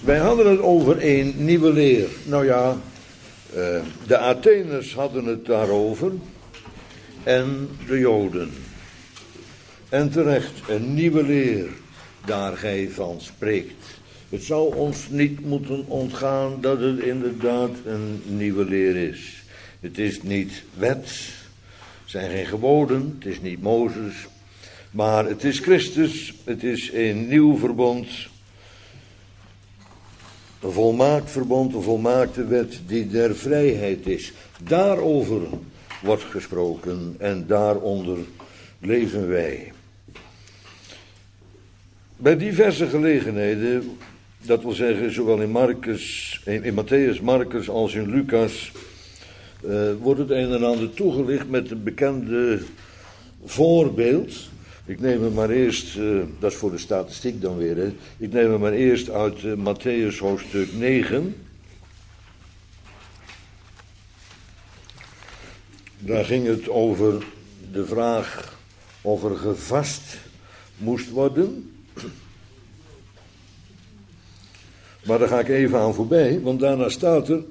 Wij hadden het over een nieuwe leer. Nou ja, de Atheners hadden het daarover en de Joden. En terecht, een nieuwe leer, daar gij van spreekt. Het zou ons niet moeten ontgaan dat het inderdaad een nieuwe leer is. Het is niet wet, het zijn geen geboden, het is niet Mozes, maar het is Christus, het is een nieuw verbond. Een volmaakt verbond, een volmaakte wet die der vrijheid is. Daarover wordt gesproken en daaronder leven wij. Bij diverse gelegenheden, dat wil zeggen zowel in Matthäus, Marcus als in Lucas, wordt het een en ander toegelicht met een bekende voorbeeld. Ik neem het maar eerst, dat is voor de statistiek dan weer, hè. Ik neem het maar eerst uit Matthäus hoofdstuk 9. Daar ging het over de vraag of er gevast moest worden. Maar daar ga ik even aan voorbij, want daarna staat er,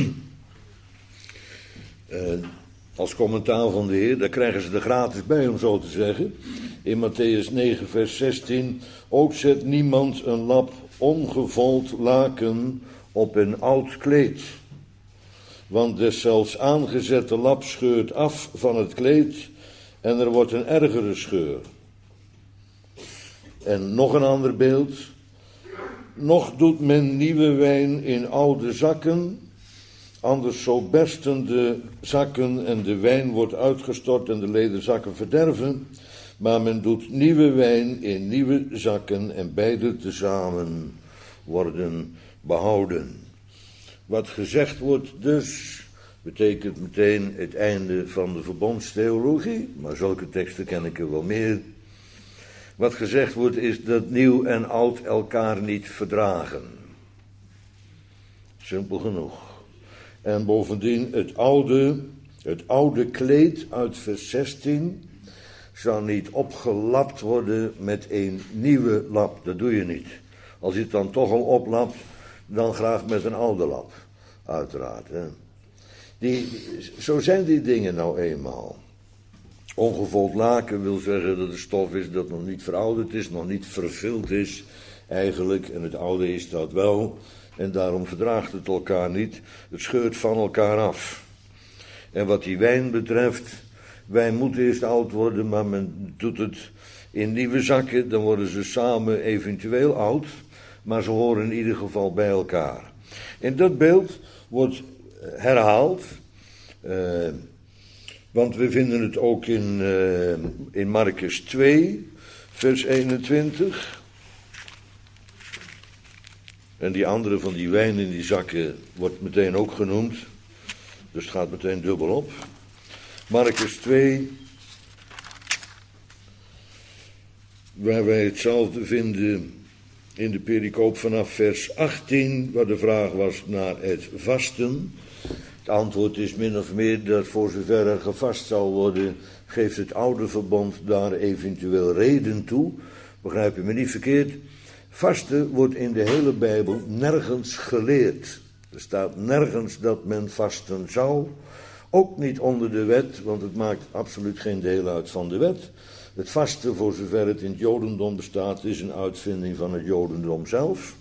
als commentaar van de Heer, daar krijgen ze er gratis bij om zo te zeggen, in Matthäus 9 vers 16, ook zet niemand een lap ongevold laken op een oud kleed, want deszelfs aangezette lap scheurt af van het kleed en er wordt een ergere scheur. En nog een ander beeld, nog doet men nieuwe wijn in oude zakken, anders zo bersten de zakken en de wijn wordt uitgestort en de leden zakken verderven. Maar men doet nieuwe wijn in nieuwe zakken en beide tezamen worden behouden. Wat gezegd wordt dus, betekent meteen het einde van de verbondstheologie, maar zulke teksten ken ik er wel meer. Wat gezegd wordt is dat nieuw en oud elkaar niet verdragen. Simpel genoeg. En bovendien het oude kleed uit vers 16 zou niet opgelapt worden met een nieuwe lap. Dat doe je niet. Als je het dan toch al oplapt, dan graag met een oude lap. Uiteraard. Hè. Zo zijn die dingen nou eenmaal. Ongevold laken wil zeggen dat het stof is dat nog niet verouderd is, nog niet vervild is eigenlijk. En het oude is dat wel. En daarom verdraagt het elkaar niet. Het scheurt van elkaar af. En wat die wijn betreft, wijn moet eerst oud worden, maar men doet het in nieuwe zakken. Dan worden ze samen eventueel oud, maar ze horen in ieder geval bij elkaar. En dat beeld wordt herhaald. Want we vinden het ook in Marcus 2, vers 21. En die andere van die wijn in die zakken wordt meteen ook genoemd. Dus het gaat meteen dubbel op. Marcus 2, waar wij hetzelfde vinden in de pericoop vanaf vers 18, waar de vraag was naar het vasten. Het antwoord is min of meer dat voor zover er gevast zal worden, geeft het oude verbond daar eventueel reden toe. Begrijp je me niet verkeerd? Vasten wordt in de hele Bijbel nergens geleerd. Er staat nergens dat men vasten zou. Ook niet onder de wet, want het maakt absoluut geen deel uit van de wet. Het vasten, voor zover het in het Jodendom bestaat, is een uitvinding van het Jodendom zelf.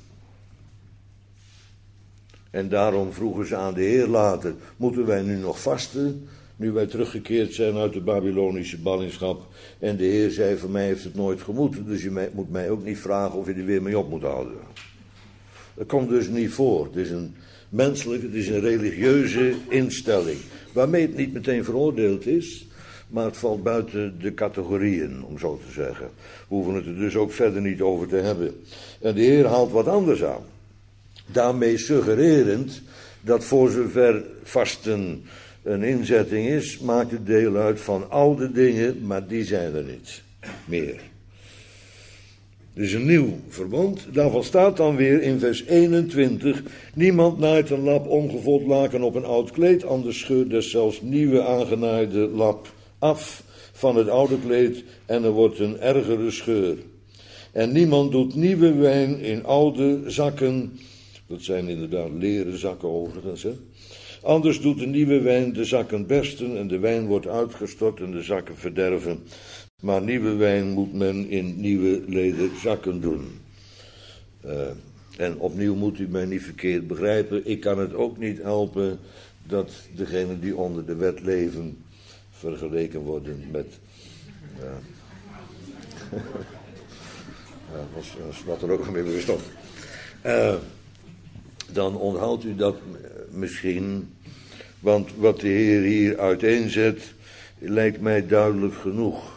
En daarom vroegen ze aan de Heer later, moeten wij nu nog vasten, nu wij teruggekeerd zijn uit de Babylonische ballingschap. En de Heer zei, voor mij heeft het nooit gemoeten, dus je moet mij ook niet vragen of je er weer mee op moet houden. Dat komt dus niet voor. Het is een menselijke, het is een religieuze instelling, waarmee het niet meteen veroordeeld is, maar het valt buiten de categorieën, om zo te zeggen. We hoeven het er dus ook verder niet over te hebben. En de Heer haalt wat anders aan. Daarmee suggererend dat voor zover vasten een inzetting is, maakt het deel uit van oude dingen, maar die zijn er niet meer. Dus een nieuw verbond, daarvan staat dan weer in vers 21, niemand naait een lap ongevold laken op een oud kleed, anders scheurt deszelfs nieuwe aangenaaide lap af van het oude kleed en er wordt een ergere scheur. En niemand doet nieuwe wijn in oude zakken, Dat zijn inderdaad leren zakken overigens. Hè? Anders doet de nieuwe wijn de zakken bersten en de wijn wordt uitgestort en de zakken verderven. Maar nieuwe wijn moet men in nieuwe leden zakken doen. En opnieuw moet u mij niet verkeerd begrijpen. Ik kan het ook niet helpen dat degenen die onder de wet leven vergeleken worden met... was wat er ook mee bestond. Dan onthoudt u dat misschien, want wat de Heer hier uiteenzet, lijkt mij duidelijk genoeg.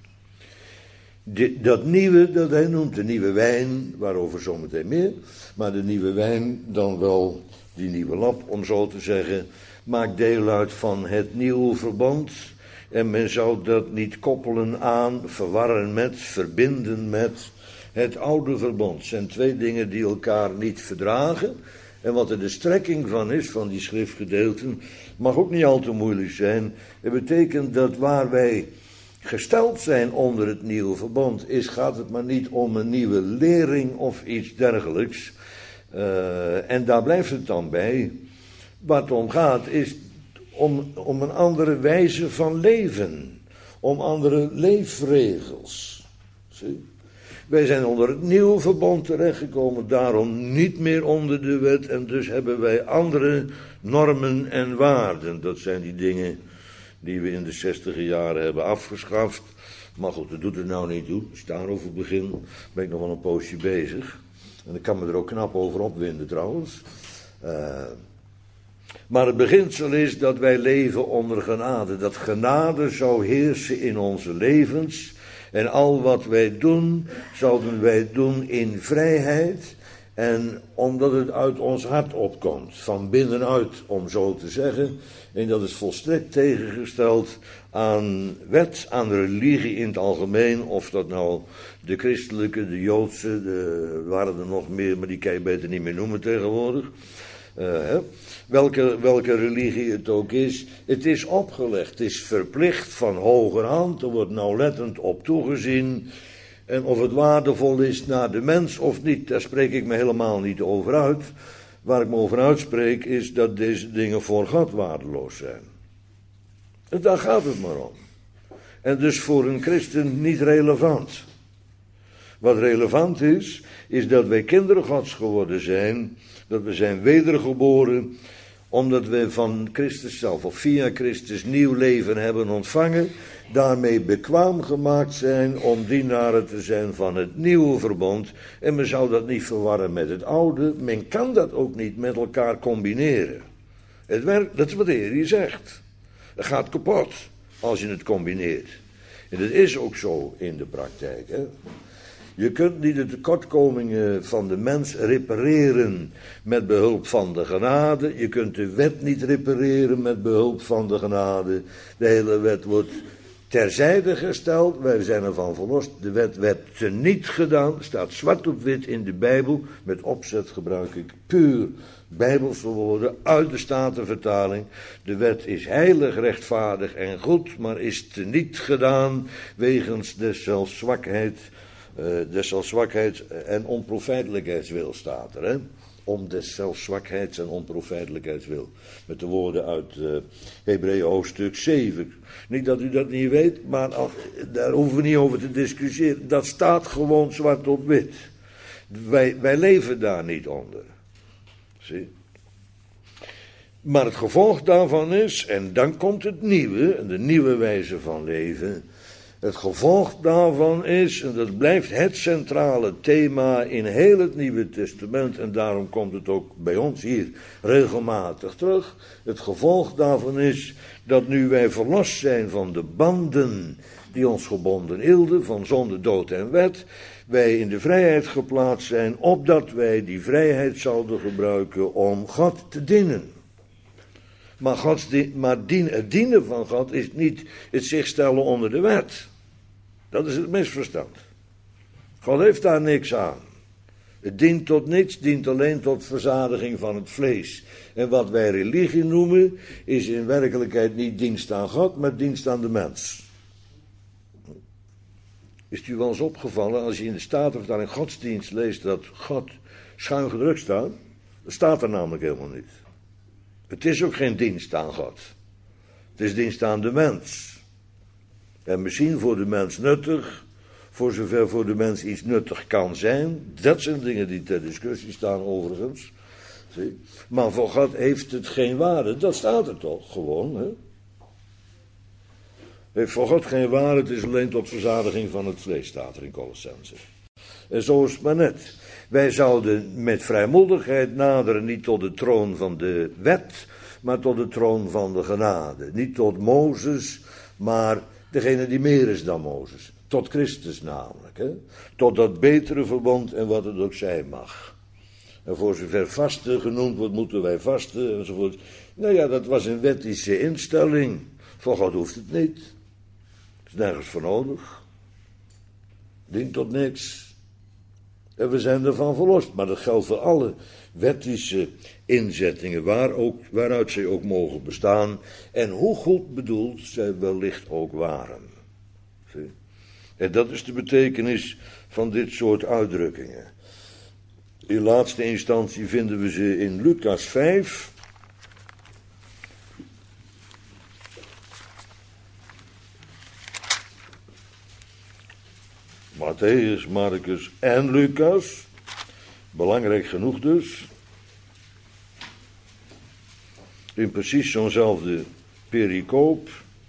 Dat nieuwe, dat hij noemt, de nieuwe wijn, waarover zometeen meer, maar de nieuwe wijn, dan wel die nieuwe lap, om zo te zeggen, maakt deel uit van het nieuwe verbond. En men zou dat niet koppelen aan, verwarren met, verbinden met het oude verbond. Het zijn twee dingen die elkaar niet verdragen. En wat er de strekking van is, van die schriftgedeelten, mag ook niet al te moeilijk zijn. Het betekent dat waar wij gesteld zijn onder het nieuwe verbond gaat het maar niet om een nieuwe lering of iets dergelijks. En daar blijft het dan bij. Waar het om gaat is om een andere wijze van leven. Om andere leefregels. Zie? Wij zijn onder het nieuwe verbond terechtgekomen, daarom niet meer onder de wet. En dus hebben wij andere normen en waarden. Dat zijn die dingen die we in de 60e jaren hebben afgeschaft. Maar goed, dat doet het nou niet toe. Als ik daarover begin, ben ik nog wel een poosje bezig. En ik kan me er ook knap over opwinden trouwens. Maar het beginsel is dat wij leven onder genade. Dat genade zou heersen in onze levens. En al wat wij doen, zouden wij doen in vrijheid. En omdat het uit ons hart opkomt, van binnenuit om zo te zeggen. En dat is volstrekt tegengesteld aan wet, aan religie in het algemeen. Of dat nou de christelijke, de joodse, waren er nog meer, maar die kan je beter niet meer noemen tegenwoordig. Welke religie het ook is, het is opgelegd, het is verplicht van hogerhand, er wordt nauwlettend op toegezien. En of het waardevol is naar de mens of niet, daar spreek ik me helemaal niet over uit. Waar ik me over uitspreek is dat deze dingen voor God waardeloos zijn. En daar gaat het maar om. En dus voor een christen niet relevant. Wat relevant is dat wij kinderen Gods geworden zijn, dat we zijn wedergeboren, omdat we van Christus zelf of via Christus nieuw leven hebben ontvangen, daarmee bekwaam gemaakt zijn om dienaren te zijn van het nieuwe verbond. En men zou dat niet verwarren met het oude, men kan dat ook niet met elkaar combineren. Het werkt, dat is wat de Heer hier zegt. Het gaat kapot als je het combineert. En dat is ook zo in de praktijk, hè. Je kunt niet de tekortkomingen van de mens repareren met behulp van de genade. Je kunt de wet niet repareren met behulp van de genade. De hele wet wordt terzijde gesteld. Wij zijn ervan verlost. De wet werd teniet gedaan. Staat zwart op wit in de Bijbel. Met opzet gebruik ik puur Bijbelse woorden uit de Statenvertaling. De wet is heilig, rechtvaardig en goed, maar is teniet gedaan wegens deszelfs zwakheid en onprofijtelijkheidswil staat er, hè? Om deszelfs zwakheids en onprofijtelijkheidswil. Met de woorden uit Hebreeën hoofdstuk 7. Niet dat u dat niet weet, maar daar hoeven we niet over te discussiëren. Dat staat gewoon zwart op wit. Wij leven daar niet onder. Zie? Maar het gevolg daarvan is, en dan komt het nieuwe, de nieuwe wijze van leven. Het gevolg daarvan is, en dat blijft het centrale thema in heel het Nieuwe Testament, en daarom komt het ook bij ons hier regelmatig terug. Het gevolg daarvan is dat nu wij verlost zijn van de banden die ons gebonden hielden, van zonde, dood en wet, wij in de vrijheid geplaatst zijn, opdat wij die vrijheid zouden gebruiken om God te dienen. Maar het dienen van God is niet het zich stellen onder de wet. Dat is het misverstand. God heeft daar niks aan. Het dient tot niks, dient alleen tot verzadiging van het vlees. En wat wij religie noemen, is in werkelijkheid niet dienst aan God, maar dienst aan de mens. Is het u wel eens opgevallen, als je in de Statenvertaling godsdienst leest, dat God schuin gedrukt staat? Dat staat er namelijk helemaal niet. Het is ook geen dienst aan God. Het is dienst aan de mens. En misschien voor de mens nuttig, voor zover voor de mens iets nuttig kan zijn. Dat zijn dingen die ter discussie staan overigens. Zie? Maar voor God heeft het geen waarde. Dat staat er toch gewoon. Hè? Heeft voor God geen waarde, het is alleen tot verzadiging van het vlees, staat er in Colossenzen. En zo is het maar net. Wij zouden met vrijmoedigheid naderen, niet tot de troon van de wet, maar tot de troon van de genade. Niet tot Mozes, maar degene die meer is dan Mozes. Tot Christus namelijk. Hè? Tot dat betere verbond en wat het ook zijn mag. En voor zover vasten genoemd wordt, moeten wij vasten enzovoort. Nou ja, dat was een wettische instelling. Voor God hoeft het niet. Er is nergens voor nodig. Dient tot niks. En we zijn ervan verlost. Maar dat geldt voor alle wettische inzettingen, waaruit zij ook mogen bestaan. En hoe goed bedoeld zij wellicht ook waren. Zie? En dat is de betekenis van dit soort uitdrukkingen. In laatste instantie vinden we ze in Lucas 5. Matthäus, Marcus en Lucas. Belangrijk genoeg dus. In precies zo'nzelfde pericoop.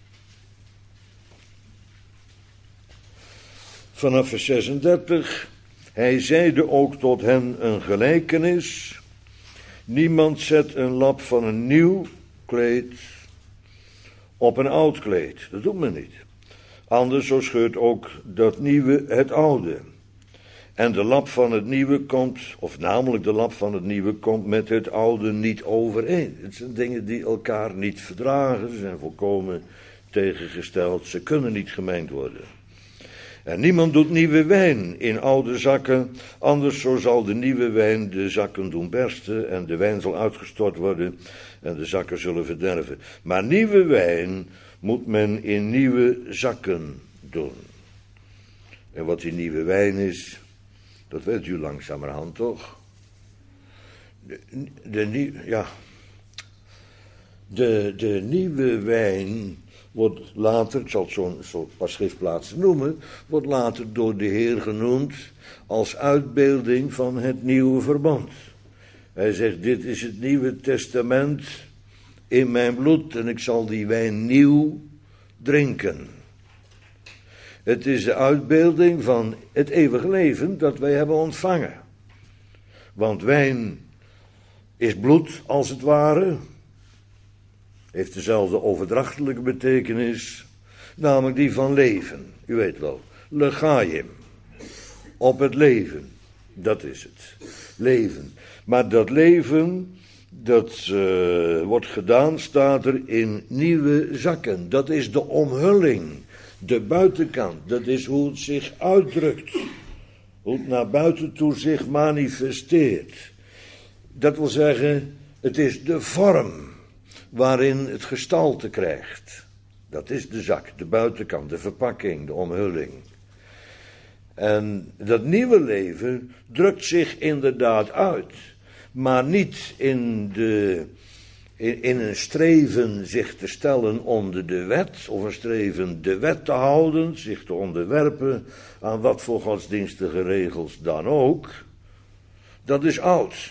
Vanaf vers 36. Hij zeide ook tot hen een gelijkenis. Niemand zet een lap van een nieuw kleed op een oud kleed. Dat doet men niet. Anders zo scheurt ook dat nieuwe het oude. En de lap van het nieuwe komt, of namelijk de lap van het nieuwe komt met het oude niet overeen. Het zijn dingen die elkaar niet verdragen. Ze zijn volkomen tegengesteld. Ze kunnen niet gemengd worden. En niemand doet nieuwe wijn in oude zakken, anders zo zal de nieuwe wijn de zakken doen bersten en de wijn zal uitgestort worden en de zakken zullen verderven. Maar nieuwe wijn moet men in nieuwe zakken doen. En wat die nieuwe wijn is, dat weet u langzamerhand toch? De nieuwe wijn wordt later, ik zal het zo'n paar schriftplaatsen noemen, wordt later door de Heer genoemd als uitbeelding van het nieuwe verbond. Hij zegt, dit is het Nieuwe Testament in mijn bloed en ik zal die wijn nieuw drinken. Het is de uitbeelding van het eeuwige leven dat wij hebben ontvangen. Want wijn is bloed als het ware. Heeft dezelfde overdrachtelijke betekenis, namelijk die van leven. U weet wel, legaim, op het leven, dat is het, leven. Maar dat leven, dat wordt gedaan, staat er in nieuwe zakken. Dat is de omhulling, de buitenkant, dat is hoe het zich uitdrukt. Hoe het naar buiten toe zich manifesteert. Dat wil zeggen, het is de vorm waarin het gestalte krijgt. Dat is de zak, de buitenkant, de verpakking, de omhulling. En dat nieuwe leven drukt zich inderdaad uit, maar niet in een streven zich te stellen onder de wet, of een streven de wet te houden, zich te onderwerpen aan wat voor godsdienstige regels dan ook. Dat is oud.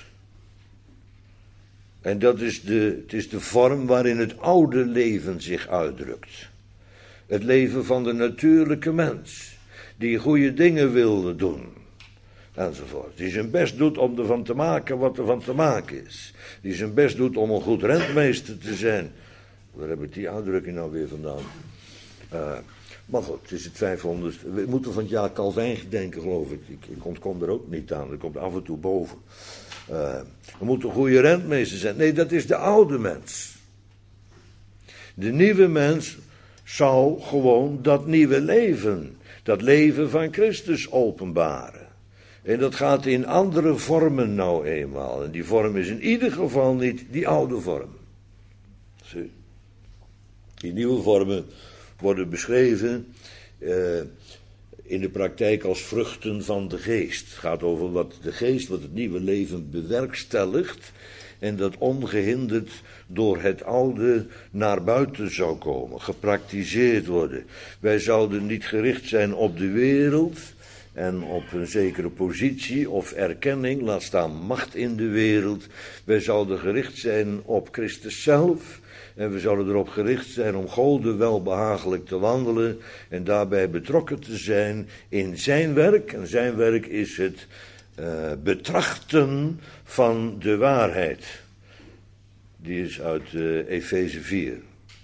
En het is de vorm waarin het oude leven zich uitdrukt. Het leven van de natuurlijke mens, die goede dingen wil doen, enzovoort. Die zijn best doet om ervan te maken wat er van te maken is. Die zijn best doet om een goed rentmeester te zijn. Waar heb ik die uitdrukking nou weer vandaan? Maar goed, het is het 500. We moeten van het jaar Calvijn gedenken, geloof ik. Ik ontkom er ook niet aan, dat komt af en toe boven. We moeten een goede rentmeester zijn. Nee, dat is de oude mens. De nieuwe mens zou gewoon dat nieuwe leven, dat leven van Christus openbaren. En dat gaat in andere vormen nou eenmaal. En die vorm is in ieder geval niet die oude vorm. Zie. Die nieuwe vormen worden beschreven in de praktijk als vruchten van de geest. Het gaat over wat de geest, wat het nieuwe leven bewerkstelligt en dat ongehinderd door het oude naar buiten zou komen, gepraktiseerd worden. Wij zouden niet gericht zijn op de wereld en op een zekere positie of erkenning, laat staan macht in de wereld. Wij zouden gericht zijn op Christus zelf. En we zouden erop gericht zijn om Gode welbehagelijk te wandelen en daarbij betrokken te zijn in zijn werk. En zijn werk is het betrachten van de waarheid. Die is uit Efeze 4.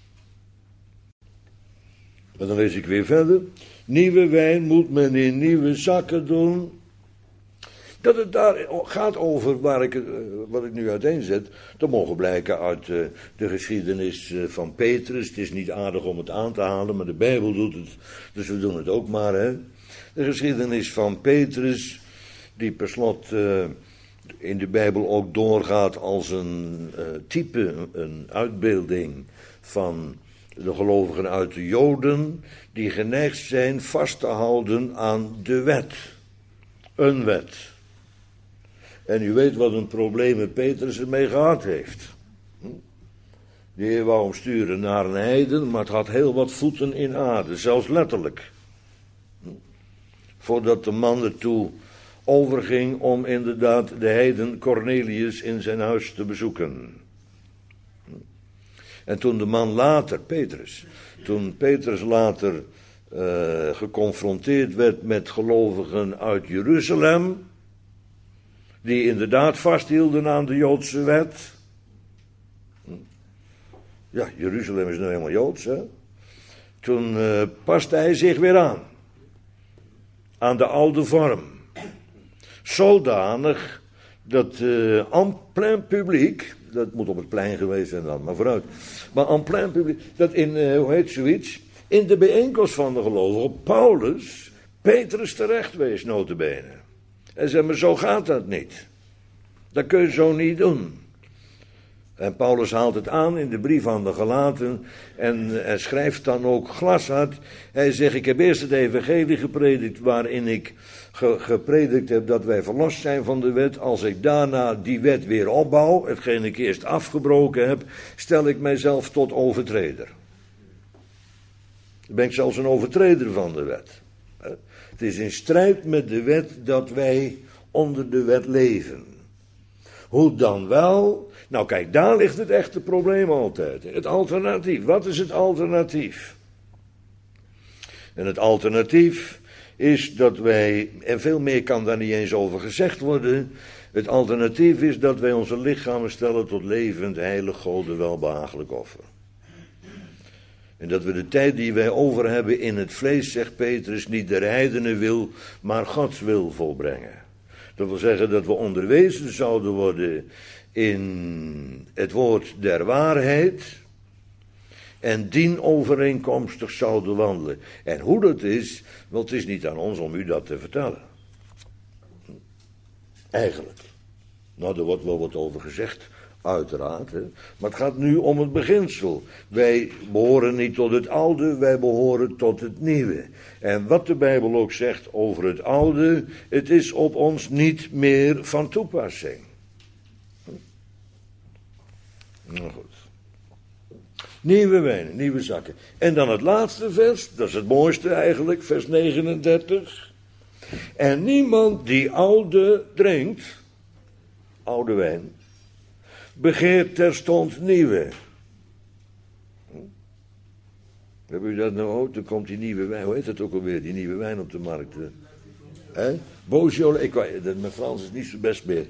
En dan lees ik weer verder. Nieuwe wijn moet men in nieuwe zakken doen. Dat het daar gaat over wat ik nu uiteenzet, dat mogen blijken uit de geschiedenis van Petrus. Het is niet aardig om het aan te halen, maar de Bijbel doet het, dus we doen het ook maar. Hè? De geschiedenis van Petrus, die per slot in de Bijbel ook doorgaat als een type, een uitbeelding van de gelovigen uit de Joden, die geneigd zijn vast te houden aan de wet. Een wet. En u weet wat een probleem Petrus ermee gehad heeft. De Heer wou hem sturen naar een heiden, maar het had heel wat voeten in aarde, zelfs letterlijk. Voordat de man ertoe overging om inderdaad de heiden Cornelius in zijn huis te bezoeken. En toen de man later, toen Petrus later geconfronteerd werd met gelovigen uit Jeruzalem, die inderdaad vasthielden aan de Joodse wet. Ja, Jeruzalem is nou helemaal Joods, hè. Toen paste hij zich weer aan de oude vorm. Zodanig dat en plein publiek, dat moet op het plein geweest zijn dan, maar vooruit. Maar en plein publiek, dat in, hoe heet zoiets, in de bijeenkomst van de gelovigen, Paulus, Petrus terecht wees, nota bene. En zei, maar zo gaat dat niet. Dat kun je zo niet doen. En Paulus haalt het aan in de brief aan de Galaten en schrijft dan ook glashard. Hij zegt, ik heb eerst het evangelie gepredikt waarin ik gepredikt heb dat wij verlost zijn van de wet. Als ik daarna die wet weer opbouw, hetgeen ik eerst afgebroken heb, stel ik mijzelf tot overtreder. Dan ben ik zelfs een overtreder van de wet. Het is in strijd met de wet dat wij onder de wet leven. Hoe dan wel? Nou kijk, daar ligt het echte probleem altijd. Het alternatief. Wat is het alternatief? En het alternatief is dat wij, en veel meer kan daar niet eens over gezegd worden. Het alternatief is dat wij onze lichamen stellen tot levend, heilig, Gode welbehagelijk offer. En dat we de tijd die wij over hebben in het vlees, zegt Petrus, niet der heidenen wil, maar Gods wil volbrengen. Dat wil zeggen dat we onderwezen zouden worden in het woord der waarheid en dienovereenkomstig zouden wandelen. En hoe dat is, wel, het is niet aan ons om u dat te vertellen. Eigenlijk. Nou, er wordt wel wat over gezegd, uiteraard. Hè. Maar het gaat nu om het beginsel. Wij behoren niet tot het oude, wij behoren tot het nieuwe. En wat de Bijbel ook zegt over het oude, het is op ons niet meer van toepassing. Nou goed. Nieuwe wijnen, nieuwe zakken. En dan het laatste vers, dat is het mooiste eigenlijk, vers 39. En niemand die oude drinkt, oude wijn, begeert terstond nieuwe. Hebben u dat nou ook? Dan komt die nieuwe wijn, hoe heet dat ook alweer, die nieuwe wijn op de markt. Beaujolais, mijn Frans is niet zo best meer.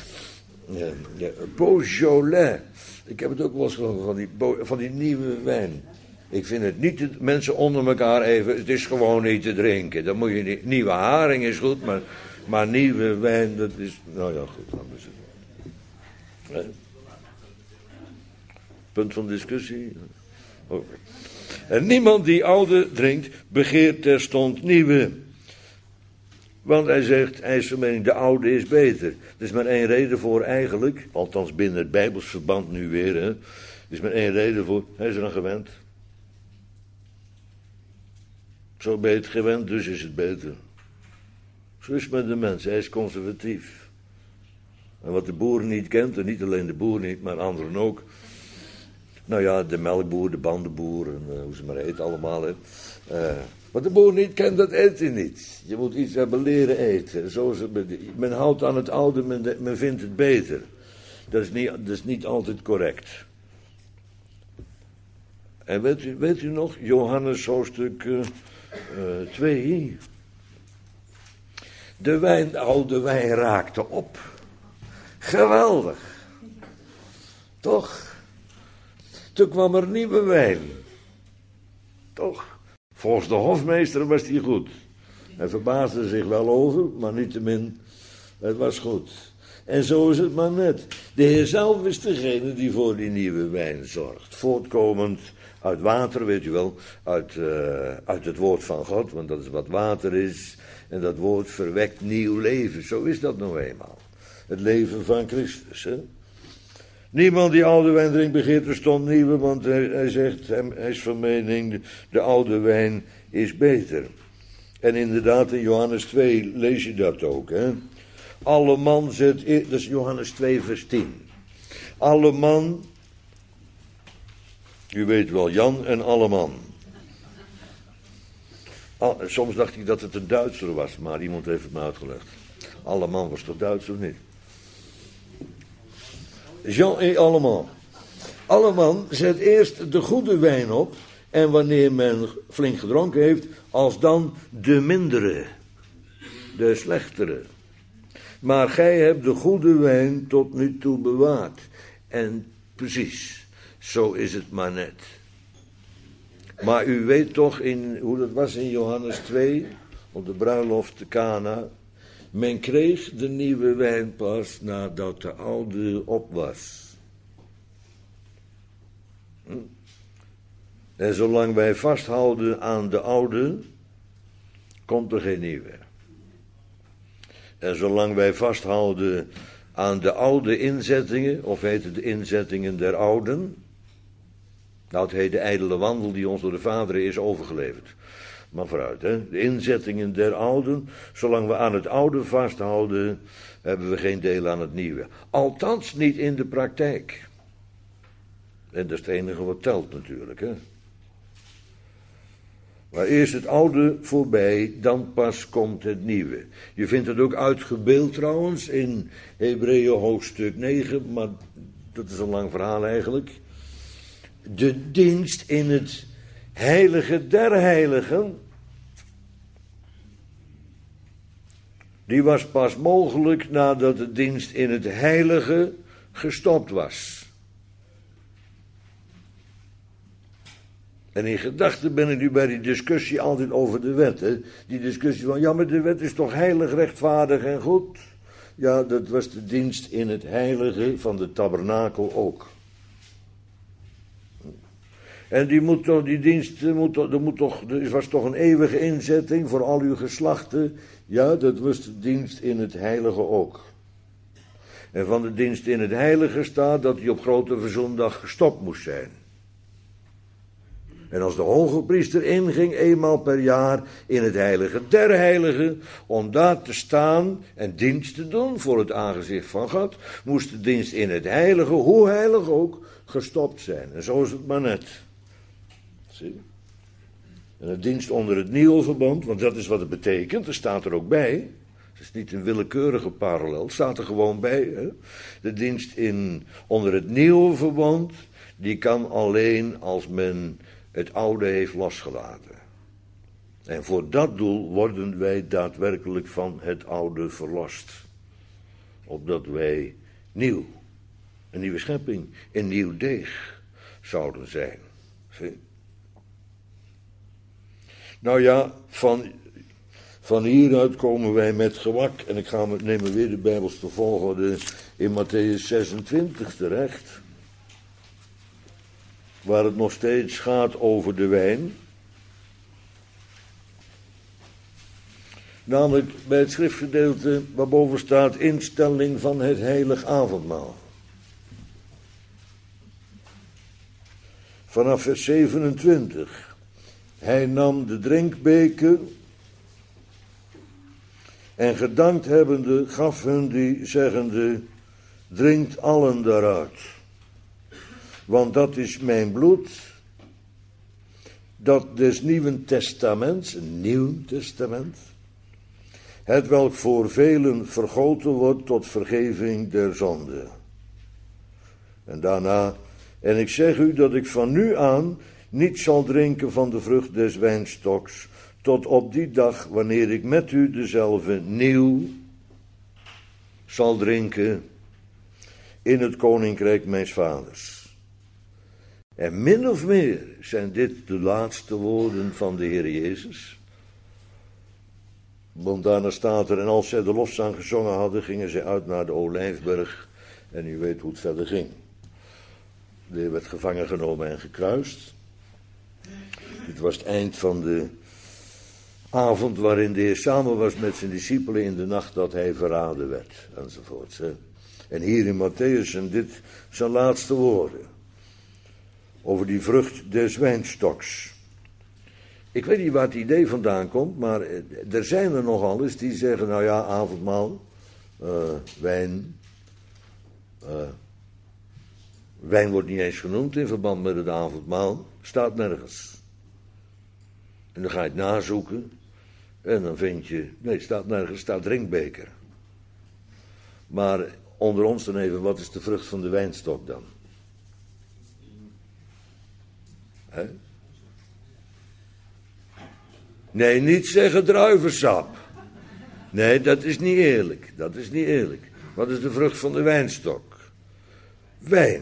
Beaujolais. Ik heb het ook wel eens gehoord van die nieuwe wijn. Ik vind het niet, mensen onder elkaar even, het is gewoon niet te drinken. Dan moet je niet, nieuwe haring is goed, maar nieuwe wijn, dat is, nou ja, goed. Dan is het. Punt van discussie. Okay. En niemand die oude drinkt, begeert terstond nieuwe. Want hij zegt, hij is van mening, de oude is beter. Er is maar één reden voor eigenlijk, althans binnen het Bijbels verband nu weer, hè. Er is maar één reden voor, hij is er aan gewend. Zo ben je het gewend, dus is het beter. Zo is het met de mens, hij is conservatief. En wat de boer niet kent, en niet alleen de boer niet, maar anderen ook. Nou ja, de melkboer, de bandenboer, en hoe ze maar eten allemaal. Hè. Wat de boer niet kent, dat eet hij niet. Je moet iets hebben leren eten. Men houdt aan het oude, men vindt het beter. Dat is niet altijd correct. En weet u nog, Johannes hoofdstuk 2. De oude wijn raakte op. Geweldig. Toch? Toen kwam er nieuwe wijn. Toch? Volgens de hofmeester was die goed. Hij verbaasde zich wel over, maar niettemin, het was goed. En zo is het maar net. De Heer zelf is degene die voor die nieuwe wijn zorgt. Voortkomend uit water, weet u wel, uit het woord van God, want dat is wat water is. En dat woord verwekt nieuw leven. Zo is dat nou eenmaal. Het leven van Christus, hè. Niemand die oude wijn drinkt begeert terstond nieuwe, want hij zegt, hij is van mening, de oude wijn is beter. En inderdaad, in Johannes 2 lees je dat ook, hè. Alle man zet, dat is Johannes 2 vers 10. Alle man, u weet wel, Jan en alle man. Soms dacht ik dat het een Duitser was, maar iemand heeft het me uitgelegd. Alle man was toch Duits of niet? Jean et Allemand. Alleman zet eerst de goede wijn op. En wanneer men flink gedronken heeft, als dan de mindere. De slechtere. Maar gij hebt de goede wijn tot nu toe bewaard. En precies, zo is het maar net. Maar u weet toch hoe dat was in Johannes 2, op de bruiloft te Cana. Men kreeg de nieuwe wijn pas nadat de oude op was. En zolang wij vasthouden aan de oude, komt er geen nieuwe. En zolang wij vasthouden aan de oude inzettingen, of heet het de inzettingen der ouden. Nou, het heet de ijdele wandel die ons door de vaderen is overgeleverd. Maar vooruit, hè. De inzettingen der ouden, zolang we aan het oude vasthouden, hebben we geen deel aan het nieuwe. Althans niet in de praktijk. En dat is het enige wat telt natuurlijk, hè. Maar eerst het oude voorbij, dan pas komt het nieuwe. Je vindt het ook uitgebeeld trouwens in Hebreeën hoofdstuk 9, maar dat is een lang verhaal eigenlijk. De dienst in het heilige der heiligen, die was pas mogelijk nadat de dienst in het heilige gestopt was. En in gedachten ben ik nu bij die discussie altijd over de wet. Hè? Die discussie van, ja, maar de wet is toch heilig, rechtvaardig en goed? Ja, dat was de dienst in het heilige van de tabernakel ook. En er was toch een eeuwige inzetting voor al uw geslachten. Ja, dat was de dienst in het heilige ook. En van de dienst in het heilige staat dat die op grote verzoendag gestopt moest zijn. En als de hoge priester inging, eenmaal per jaar in het heilige der heiligen, om daar te staan en dienst te doen voor het aangezicht van God, moest de dienst in het heilige, hoe heilig ook, gestopt zijn. En zo is het maar net. Zie? En de dienst onder het nieuwe verbond, want dat is wat het betekent, er staat er ook bij. Het is niet een willekeurige parallel, het staat er gewoon bij. Hè? De dienst onder het nieuwe verbond, die kan alleen als men het oude heeft losgelaten. En voor dat doel worden wij daadwerkelijk van het oude verlost. Opdat wij nieuw, een nieuwe schepping, een nieuw deeg zouden zijn. Zie? Nou ja, van hieruit komen wij met gemak, en neem weer de Bijbelse volgorde in Mattheüs 26 terecht. Waar het nog steeds gaat over de wijn. Namelijk bij het schriftgedeelte waarboven staat instelling van het heilig avondmaal. Vanaf vers 27. Hij nam de drinkbeker en gedankt hebbende gaf hun die, zeggende: drinkt allen daaruit. Want dat is mijn bloed, dat des Nieuwen Testaments, een Nieuw Testament, het welk voor velen vergoten wordt tot vergeving der zonde. En daarna: en ik zeg u dat ik van nu aan niet zal drinken van de vrucht des wijnstoks, tot op die dag wanneer ik met u dezelfde nieuw zal drinken in het koninkrijk mijns vaders. En min of meer zijn dit de laatste woorden van de Heer Jezus. Want daarna staat er: en als zij de lofzang gezongen hadden, gingen zij uit naar de Olijfberg. En u weet hoe het verder ging. De Heer werd gevangen genomen en gekruist. Het was het eind van de avond waarin de Heer samen was met zijn discipelen in de nacht dat hij verraden werd, enzovoort. En hier in Matthäus zijn dit zijn laatste woorden over die vrucht des wijnstoks. Ik weet niet waar het idee vandaan komt, maar er zijn er nogal eens die zeggen: nou ja, avondmaal, wijn. Wijn wordt niet eens genoemd in verband met het avondmaal, staat nergens. En dan ga je het nazoeken en dan vind je, nee, staat nergens, staat drinkbeker. Maar onder ons dan even, wat is de vrucht van de wijnstok dan? Hè? Nee, niet zeggen druivensap. Nee, dat is niet eerlijk. Dat is niet eerlijk. Wat is de vrucht van de wijnstok? Wijn.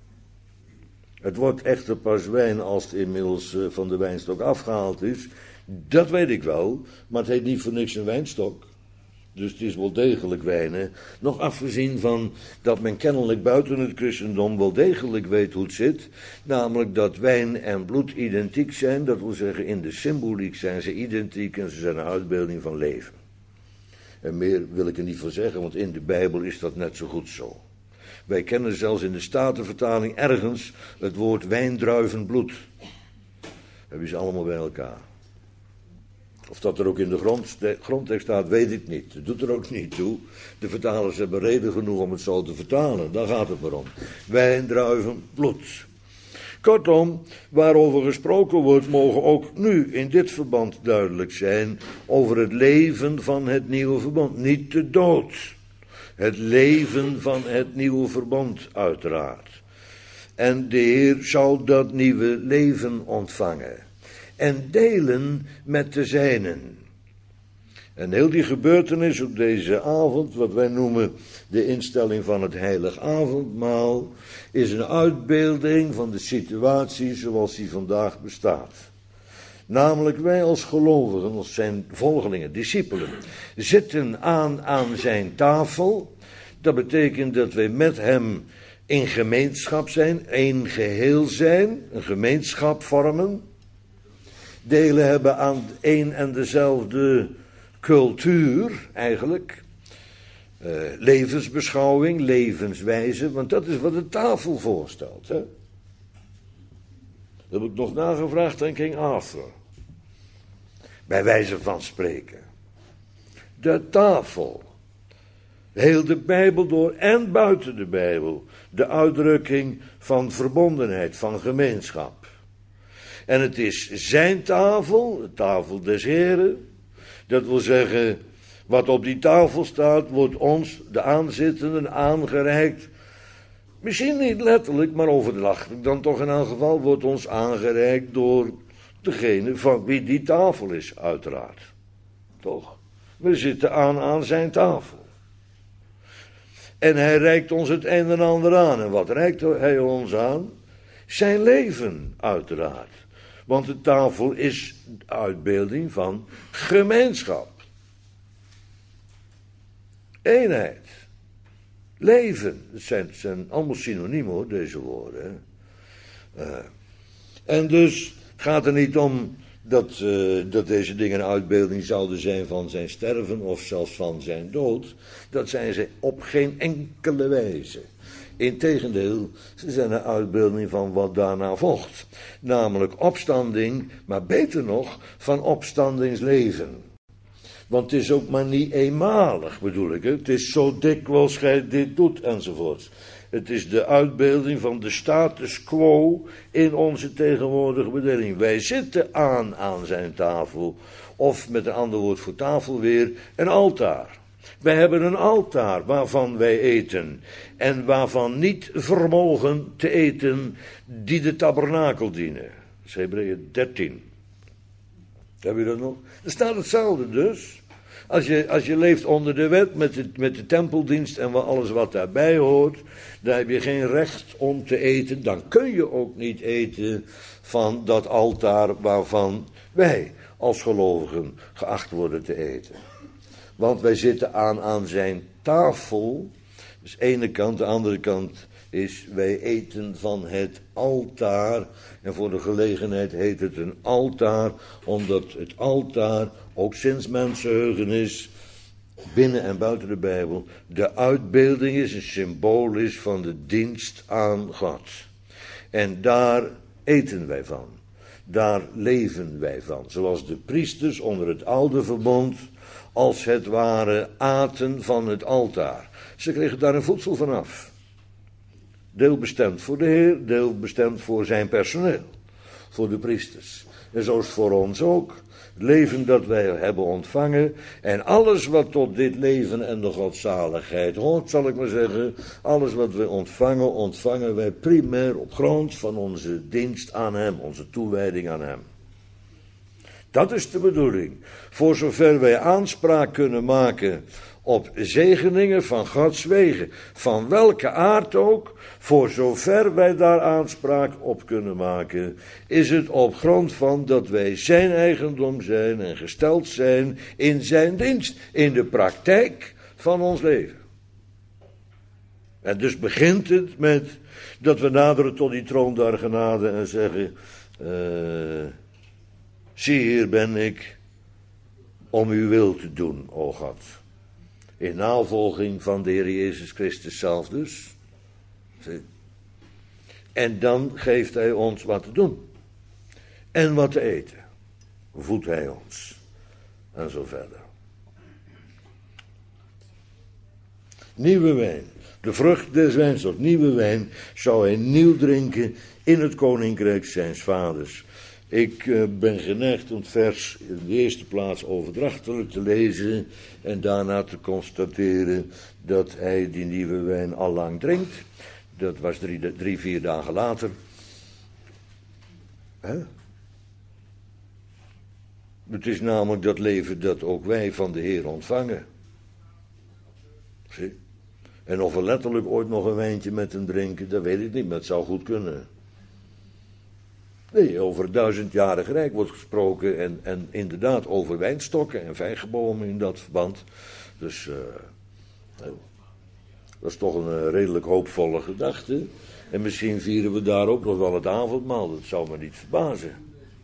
Het wordt echter pas wijn als het inmiddels van de wijnstok afgehaald is. Dat weet ik wel, maar het heet niet voor niks een wijnstok. Dus het is wel degelijk wijn. Hè? Nog afgezien van dat men kennelijk buiten het christendom wel degelijk weet hoe het zit. Namelijk dat wijn en bloed identiek zijn. Dat wil zeggen, in de symboliek zijn ze identiek en ze zijn een uitbeelding van leven. En meer wil ik er niet van zeggen, want in de Bijbel is dat net zo goed zo. Wij kennen zelfs in de Statenvertaling ergens het woord wijndruivenbloed. Hebben ze allemaal bij elkaar. Of dat er ook in de grondtekst staat, weet ik niet. Dat doet er ook niet toe. De vertalers hebben reden genoeg om het zo te vertalen. Daar gaat het maar om. Wijndruivenbloed. Kortom, waarover gesproken wordt, mogen ook nu in dit verband duidelijk zijn over het leven van het nieuwe verbond. Niet de dood. Het leven van het nieuwe verbond, uiteraard. En de Heer zal dat nieuwe leven ontvangen. En delen met de zijnen. En heel die gebeurtenis op deze avond, wat wij noemen de instelling van het heilig avondmaal, is een uitbeelding van de situatie zoals die vandaag bestaat. Namelijk wij als gelovigen, als zijn volgelingen, discipelen, zitten aan zijn tafel. Dat betekent dat wij met hem in gemeenschap zijn, één geheel zijn, een gemeenschap vormen. Delen hebben aan één en dezelfde cultuur eigenlijk. Levensbeschouwing, levenswijze, want dat is wat de tafel voorstelt. Hè? Dat heb ik nog nagevraagd aan King Arthur. Bij wijze van spreken. De tafel. Heel de Bijbel door en buiten de Bijbel. De uitdrukking van verbondenheid, van gemeenschap. En het is zijn tafel, de tafel des Heren. Dat wil zeggen, wat op die tafel staat, wordt ons, de aanzittenden, aangereikt. Misschien niet letterlijk, maar overdrachtelijk dan toch in elk geval, wordt ons aangereikt door degene van wie die tafel is, uiteraard. Toch? We zitten aan zijn tafel. En hij reikt ons het een en ander aan. En wat reikt hij ons aan? Zijn leven, uiteraard. Want de tafel is de uitbeelding van gemeenschap. Eenheid. Leven. Het zijn allemaal synoniemen hoor, deze woorden. En dus het gaat er niet om dat deze dingen een uitbeelding zouden zijn van zijn sterven of zelfs van zijn dood. Dat zijn ze op geen enkele wijze. Integendeel, ze zijn een uitbeelding van wat daarna volgt. Namelijk opstanding, maar beter nog, van opstandingsleven. Want het is ook maar niet eenmalig, bedoel ik. Hè? Het is zo dikwijls gij dit doet, enzovoort. Het is de uitbeelding van de status quo in onze tegenwoordige bedeling. Wij zitten aan zijn tafel, of met een ander woord voor tafel weer, een altaar. Wij hebben een altaar waarvan wij eten en waarvan niet vermogen te eten die de tabernakel dienen. Dat is Hebreeën 13. Heb je dat nog? Er staat hetzelfde dus. Als je leeft onder de wet met de tempeldienst en alles wat daarbij hoort, dan heb je geen recht om te eten. Dan kun je ook niet eten van dat altaar waarvan wij als gelovigen geacht worden te eten. Want wij zitten aan zijn tafel. Dus de ene kant, de andere kant is wij eten van het altaar. En voor de gelegenheid heet het een altaar, omdat het altaar ook sinds mensenheugenis, binnen en buiten de Bijbel, de uitbeelding is, een symbool is van de dienst aan God. En daar eten wij van. Daar leven wij van. Zoals de priesters onder het oude verbond als het ware aten van het altaar. Ze kregen daar een voedsel vanaf. Deel bestemd voor de Heer, deel bestemd voor zijn personeel. Voor de priesters. En zo is het voor ons ook. Het leven dat wij hebben ontvangen. En alles wat tot dit leven en de godzaligheid hoort, zal ik maar zeggen. Alles wat we ontvangen, ontvangen wij primair op grond van onze dienst aan hem. Onze toewijding aan hem. Dat is de bedoeling. Voor zover wij aanspraak kunnen maken op zegeningen van Gods wegen, van welke aard ook, voor zover wij daar aanspraak op kunnen maken, is het op grond van dat wij zijn eigendom zijn en gesteld zijn in zijn dienst, in de praktijk van ons leven. En dus begint het met dat we naderen tot die troon der genade en zeggen, zie, hier ben ik om uw wil te doen, o God. In navolging van de Heer Jezus Christus zelf dus. En dan geeft hij ons wat te doen. En wat te eten. Voedt hij ons. En zo verder. Nieuwe wijn. De vrucht des wijnsoort. Nieuwe wijn zou hij nieuw drinken in het koninkrijk zijns vaders. Ik ben geneigd om het vers in de eerste plaats overdrachtelijk te lezen en daarna te constateren dat hij die nieuwe wijn al lang drinkt. Dat was 3-4 dagen later. Het is namelijk dat leven dat ook wij van de Heer ontvangen. Zie? En of we letterlijk ooit nog een wijntje met hem drinken, dat weet ik niet, maar het zou goed kunnen. Nee, over het 1000-jarig rijk wordt gesproken en inderdaad over wijnstokken en vijgenbomen in dat verband. Dus dat is toch een redelijk hoopvolle gedachte. En misschien vieren we daar ook nog wel het avondmaal, dat zou me niet verbazen.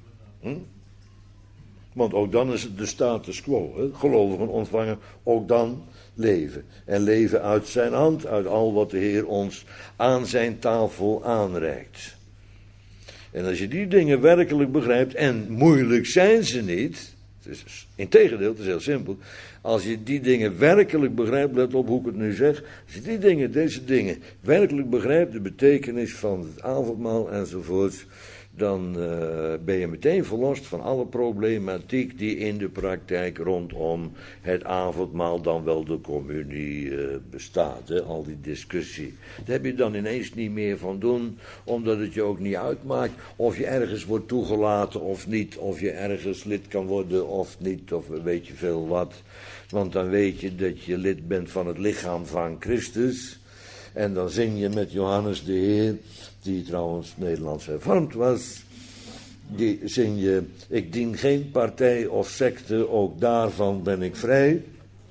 Want ook dan is het de status quo. Hè? Gelovigen ontvangen ook dan leven. En leven uit zijn hand, uit al wat de Heer ons aan zijn tafel aanreikt. En als je die dingen werkelijk begrijpt, en moeilijk zijn ze niet, integendeel, het is heel simpel. Als je die dingen werkelijk begrijpt, let op hoe ik het nu zeg. Als je die dingen, deze dingen, werkelijk begrijpt, de betekenis van het avondmaal enzovoort, dan ben je meteen verlost van alle problematiek die in de praktijk rondom het avondmaal, dan wel de communie, bestaat. Hè? Al die discussie. Daar heb je dan ineens niet meer van doen, omdat het je ook niet uitmaakt of je ergens wordt toegelaten of niet, of je ergens lid kan worden of niet, of weet je veel wat. Want dan weet je dat je lid bent van het lichaam van Christus. En dan zing je met Johannes de Heer, die trouwens Nederlands hervormd was. Die zing je, ik dien geen partij of secte, ook daarvan ben ik vrij.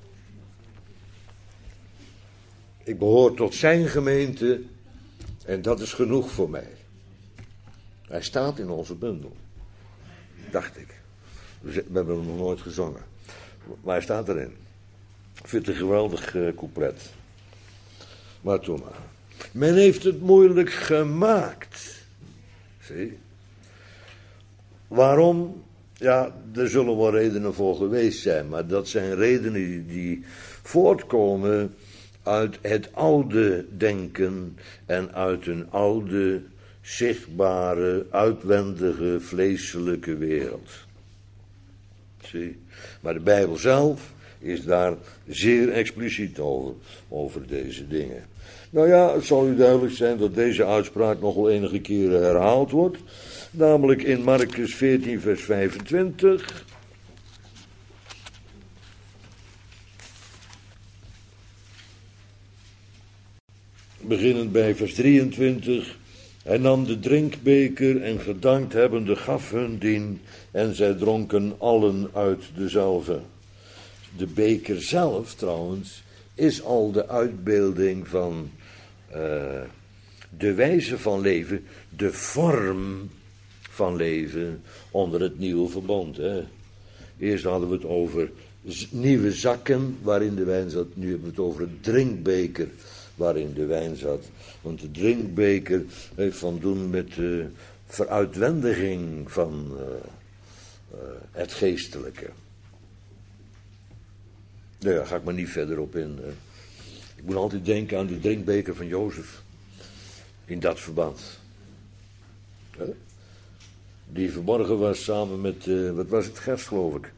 Ik behoor tot zijn gemeente en dat is genoeg voor mij. Hij staat in onze bundel, dacht ik. We hebben hem nog nooit gezongen. Maar hij staat erin. Ik vind het een geweldig couplet. Maar toen maar. Men heeft het moeilijk gemaakt. Zie? Waarom? Ja, er zullen wel redenen voor geweest zijn, maar dat zijn redenen die voortkomen uit het oude denken en uit een oude, zichtbare, uitwendige, vleeselijke wereld. Zie? Maar de Bijbel zelf is daar zeer expliciet over deze dingen. Nou ja, het zal u duidelijk zijn dat deze uitspraak nog wel enige keren herhaald wordt. Namelijk in Markus 14 vers 25. Beginnend bij vers 23. Hij nam de drinkbeker en gedankt hebbende gaf hun dien en zij dronken allen uit dezelve. De beker zelf trouwens is al de uitbeelding van de wijze van leven, de vorm van leven onder het nieuwe verbond. Hè. Eerst hadden we het over nieuwe zakken waarin de wijn zat, nu hebben we het over een drinkbeker waarin de wijn zat. Want de drinkbeker heeft van doen met de veruitwendiging van het geestelijke. Nou ja, daar ga ik maar niet verder op in. Ik moet altijd denken aan de drinkbeker van Jozef. In dat verband. Die verborgen was samen met, wat was het, gerst geloof ik.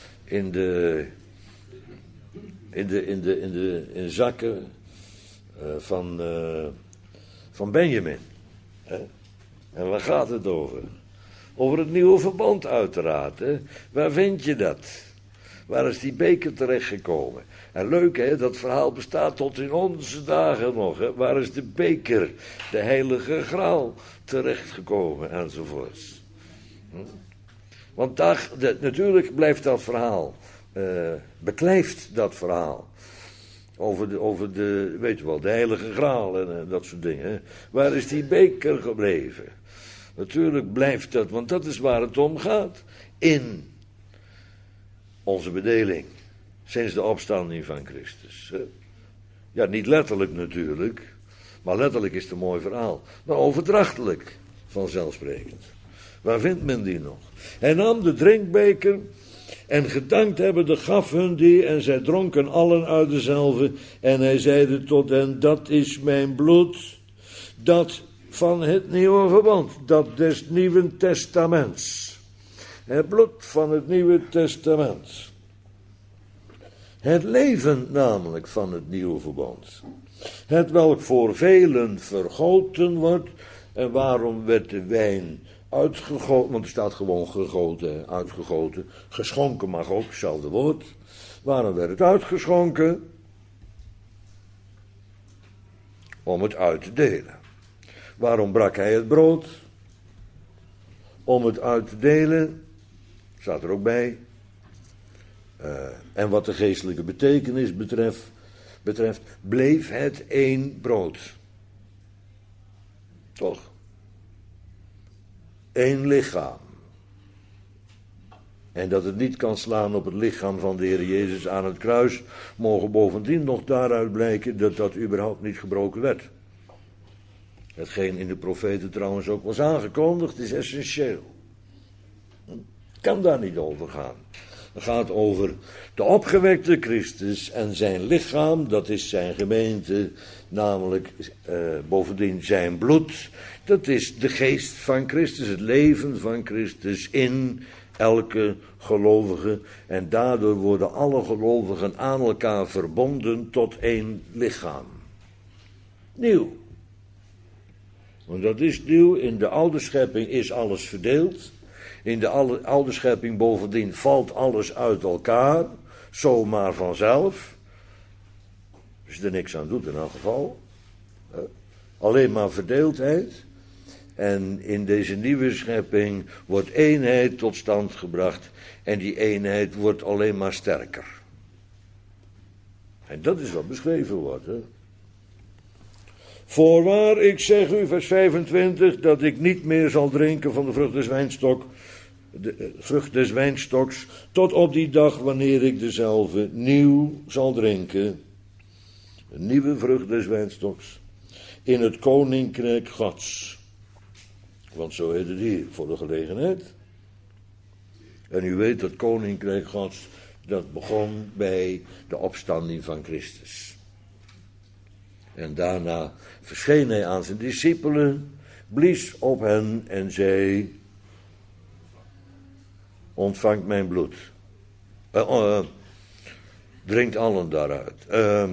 In zakken van Benjamin. En waar gaat het over? Over het nieuwe verbond uiteraard. Hè? Waar vind je dat? Waar is die beker terechtgekomen? En leuk hè, dat verhaal bestaat tot in onze dagen nog. Hè? Waar is de beker, de heilige graal, terechtgekomen enzovoorts. Want natuurlijk blijft dat verhaal, beklijft dat verhaal. Over de, weet je wel, de heilige graal en dat soort dingen. Hè? Waar is die beker gebleven? Natuurlijk blijft dat, want dat is waar het om gaat. In onze bedeling, sinds de opstanding van Christus. Ja, niet letterlijk natuurlijk, maar letterlijk is het een mooi verhaal. Maar overdrachtelijk, vanzelfsprekend. Waar vindt men die nog? Hij nam de drinkbeker en gedankt hebbende gaf hun die en zij dronken allen uit dezelve. En hij zeide tot hen, dat is mijn bloed, dat van het nieuwe verbond, dat des nieuwen testaments. Het bloed van het nieuwe testament. Het leven namelijk van het nieuwe verbond. Het welk voor velen vergoten wordt. En waarom werd de wijn uitgegoten? Want er staat gewoon gegoten, uitgegoten. Geschonken mag ook, hetzelfde woord. Waarom werd het uitgeschonken? Om het uit te delen. Waarom brak hij het brood? Om het uit te delen. Staat er ook bij. En wat de geestelijke betekenis betreft, bleef het één brood. Toch? Eén lichaam. En dat het niet kan slaan op het lichaam van de Heer Jezus aan het kruis, mogen bovendien nog daaruit blijken dat dat überhaupt niet gebroken werd. Hetgeen in de profeten trouwens ook was aangekondigd, is essentieel. Kan daar niet over gaan. Het gaat over de opgewekte Christus en zijn lichaam, dat is zijn gemeente, namelijk bovendien zijn bloed. Dat is de geest van Christus, het leven van Christus in elke gelovige. En daardoor worden alle gelovigen aan elkaar verbonden tot één lichaam. Nieuw. Want dat is nieuw, in de oude schepping is alles verdeeld. In de oude schepping bovendien valt alles uit elkaar, zomaar vanzelf. Als je er niks aan doet in elk geval. Alleen maar verdeeldheid. En in deze nieuwe schepping wordt eenheid tot stand gebracht. En die eenheid wordt alleen maar sterker. En dat is wat beschreven wordt. Hè? Voorwaar, ik zeg u, vers 25, dat ik niet meer zal drinken van de vrucht des wijnstoks, tot op die dag wanneer ik dezelve nieuw zal drinken. Een nieuwe vrucht des wijnstoks. in het koninkrijk Gods. Want zo heet het hier, voor de gelegenheid. En u weet dat koninkrijk Gods, dat begon bij de opstanding van Christus. En daarna verscheen hij aan zijn discipelen, blies op hen en zei: ontvangt mijn bloed. Drinkt allen daaruit.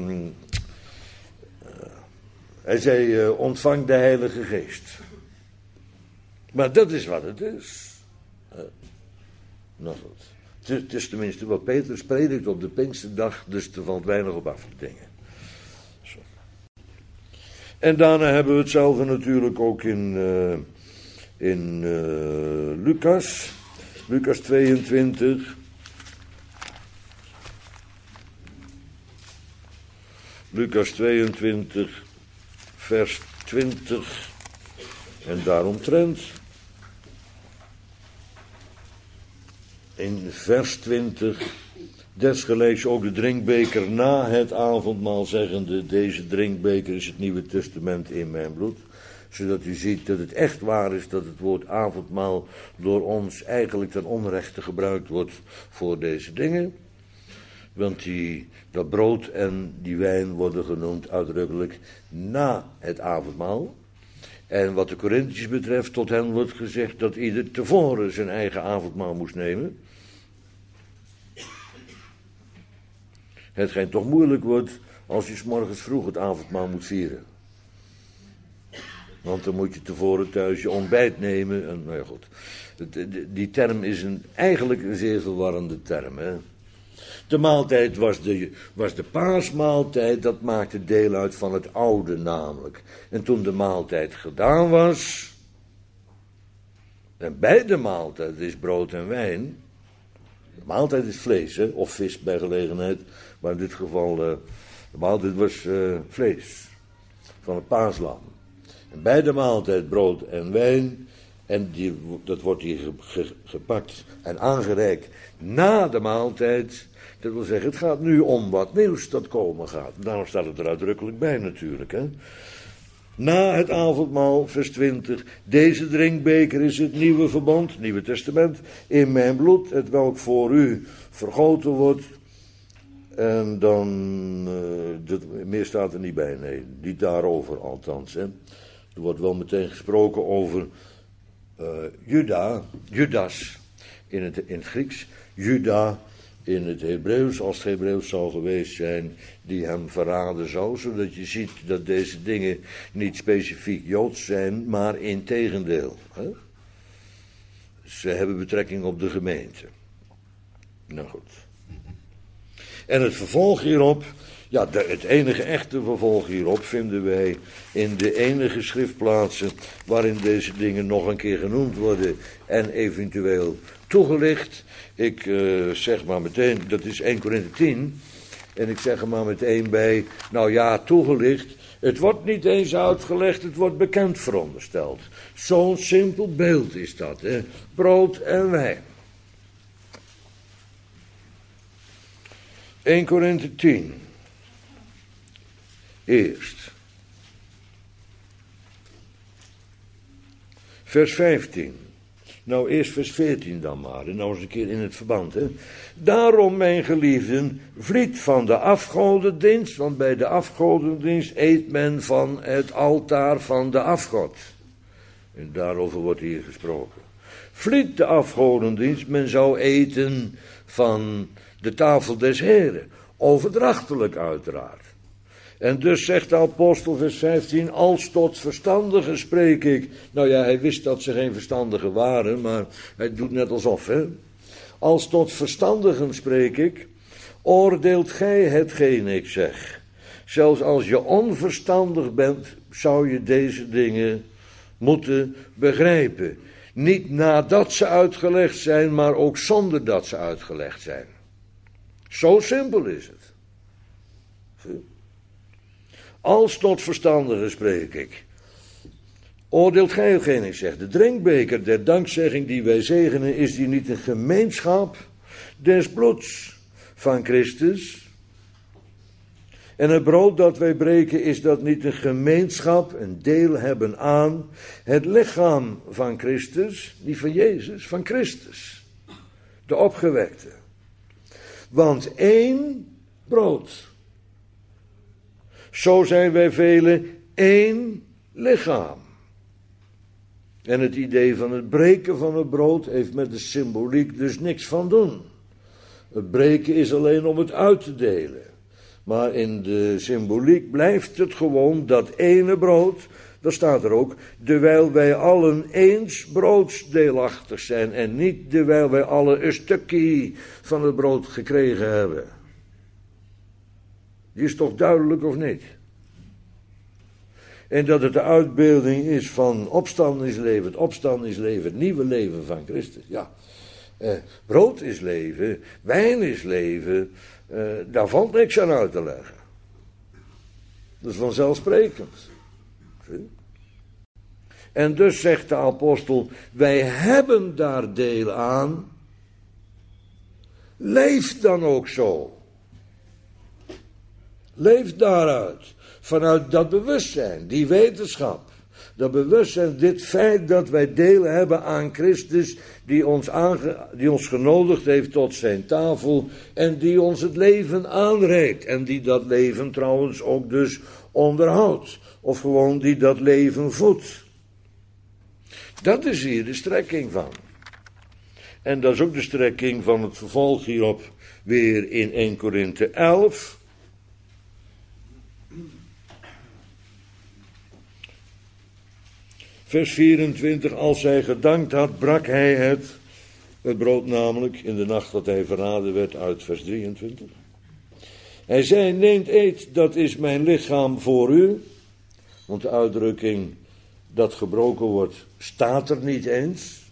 Hij zei: ontvang de Heilige Geest. Maar dat is wat het is. Nou goed. Het is tenminste wat Petrus predikt op de Pinksterdag, dus er valt weinig op af te dingen. Zo. En daarna hebben we hetzelfde natuurlijk ook in Lucas. Lucas 22. Lucas 22, vers 20. En daaromtrent. In vers 20. Desgelijks ook de drinkbeker na het avondmaal zeggende: deze drinkbeker is het Nieuwe Testament in mijn bloed. Zodat u ziet dat het echt waar is dat het woord avondmaal door ons eigenlijk ten onrechte gebruikt wordt voor deze dingen. Want dat brood en die wijn worden genoemd uitdrukkelijk na het avondmaal. En wat de Korinthiërs betreft, tot hen wordt gezegd dat ieder tevoren zijn eigen avondmaal moest nemen. Hetgeen toch moeilijk wordt als je 's morgens vroeg het avondmaal moet vieren. Want dan moet je tevoren thuis je ontbijt nemen. En, nou ja, goed. Die term is eigenlijk een zeer verwarrende term. Hè? De maaltijd was de paasmaaltijd, dat maakte deel uit van het oude namelijk. En toen de maaltijd gedaan was, en bij de maaltijd is brood en wijn. De maaltijd is vlees, hè, of vis bij gelegenheid, maar in dit geval, de maaltijd was vlees van het paaslam. En bij de maaltijd brood en wijn, en dat wordt hier gepakt en aangereikt na de maaltijd. Dat wil zeggen, het gaat nu om wat nieuws dat komen gaat. Daarom staat het er uitdrukkelijk bij natuurlijk. Hè? Na het avondmaal, vers 20. Deze drinkbeker is het nieuwe verbond, Nieuwe Testament, in mijn bloed, het welk voor u vergoten wordt. En dan, meer staat er niet bij, nee, niet daarover althans. Hè? Er wordt wel meteen gesproken over Judas in het Grieks, Juda in het Hebreeuws, als het Hebreeuws zou geweest zijn, die hem verraden zou, zodat je ziet dat deze dingen niet specifiek Joods zijn, maar integendeel. Hè? Ze hebben betrekking op de gemeente. Nou goed. En het vervolg hierop, ja, het enige echte vervolg hierop vinden wij in de enige schriftplaatsen waarin deze dingen nog een keer genoemd worden en eventueel toegelicht. Ik zeg maar meteen, dat is 1 Korinthe 10, en ik zeg er maar meteen bij, nou ja, toegelicht, het wordt niet eens uitgelegd, het wordt bekend verondersteld. Zo'n simpel beeld is dat, hè? Brood en wijn. 1 Korinthe 10. Eerst. Vers 15. Nou, eerst vers 14 dan maar. En nou eens een keer in het verband, hè. Daarom, mijn geliefden, vliet van de afgodendienst, want bij de afgodendienst eet men van het altaar van de afgod. En daarover wordt hier gesproken. Vliet de afgodendienst, men zou eten van de tafel des Heren. Overdrachtelijk uiteraard. En dus zegt de apostel vers 15, als tot verstandigen spreek ik. Nou ja, hij wist dat ze geen verstandigen waren, maar hij doet net alsof, hè. Als tot verstandigen spreek ik, oordeelt gij hetgeen ik zeg. Zelfs als je onverstandig bent, zou je deze dingen moeten begrijpen. Niet nadat ze uitgelegd zijn, maar ook zonder dat ze uitgelegd zijn. Zo simpel is het. Als tot verstandigen spreek ik. Oordeelt gij hetgeen ik zeg. De drinkbeker der dankzegging die wij zegenen, is die niet een gemeenschap des bloeds van Christus? En het brood dat wij breken, is dat niet een gemeenschap, een deel hebben aan het lichaam van Christus, niet van Jezus, van Christus, de opgewekte. Want één brood. Zo zijn wij velen één lichaam. En het idee van het breken van het brood heeft met de symboliek dus niks van doen. Het breken is alleen om het uit te delen. Maar in de symboliek blijft het gewoon dat ene brood, daar staat er ook, terwijl wij allen eens broodsdeelachtig zijn en niet terwijl wij allen een stukje van het brood gekregen hebben. Die is toch duidelijk of niet? En dat het de uitbeelding is van opstandingsleven, het opstandingsleven, het nieuwe leven van Christus. Ja, brood is leven, wijn is leven, daar valt niks aan uit te leggen. Dat is vanzelfsprekend. Zie? En dus zegt de apostel, wij hebben daar deel aan, leef dan ook zo. Leef daaruit. Vanuit dat bewustzijn, die wetenschap, dat bewustzijn, dit feit dat wij deel hebben aan Christus, die ons genodigd heeft tot zijn tafel en die ons het leven aanreikt en die dat leven trouwens ook dus onderhoudt, of gewoon die dat leven voedt. Dat is hier de strekking van. En dat is ook de strekking van het vervolg hierop weer in 1 Korinthe 11. Vers 24, als hij gedankt had, brak hij het brood namelijk, in de nacht dat hij verraden werd, uit vers 23. Hij zei, neemt eet, dat is mijn lichaam voor u. Want de uitdrukking dat gebroken wordt, staat er niet eens.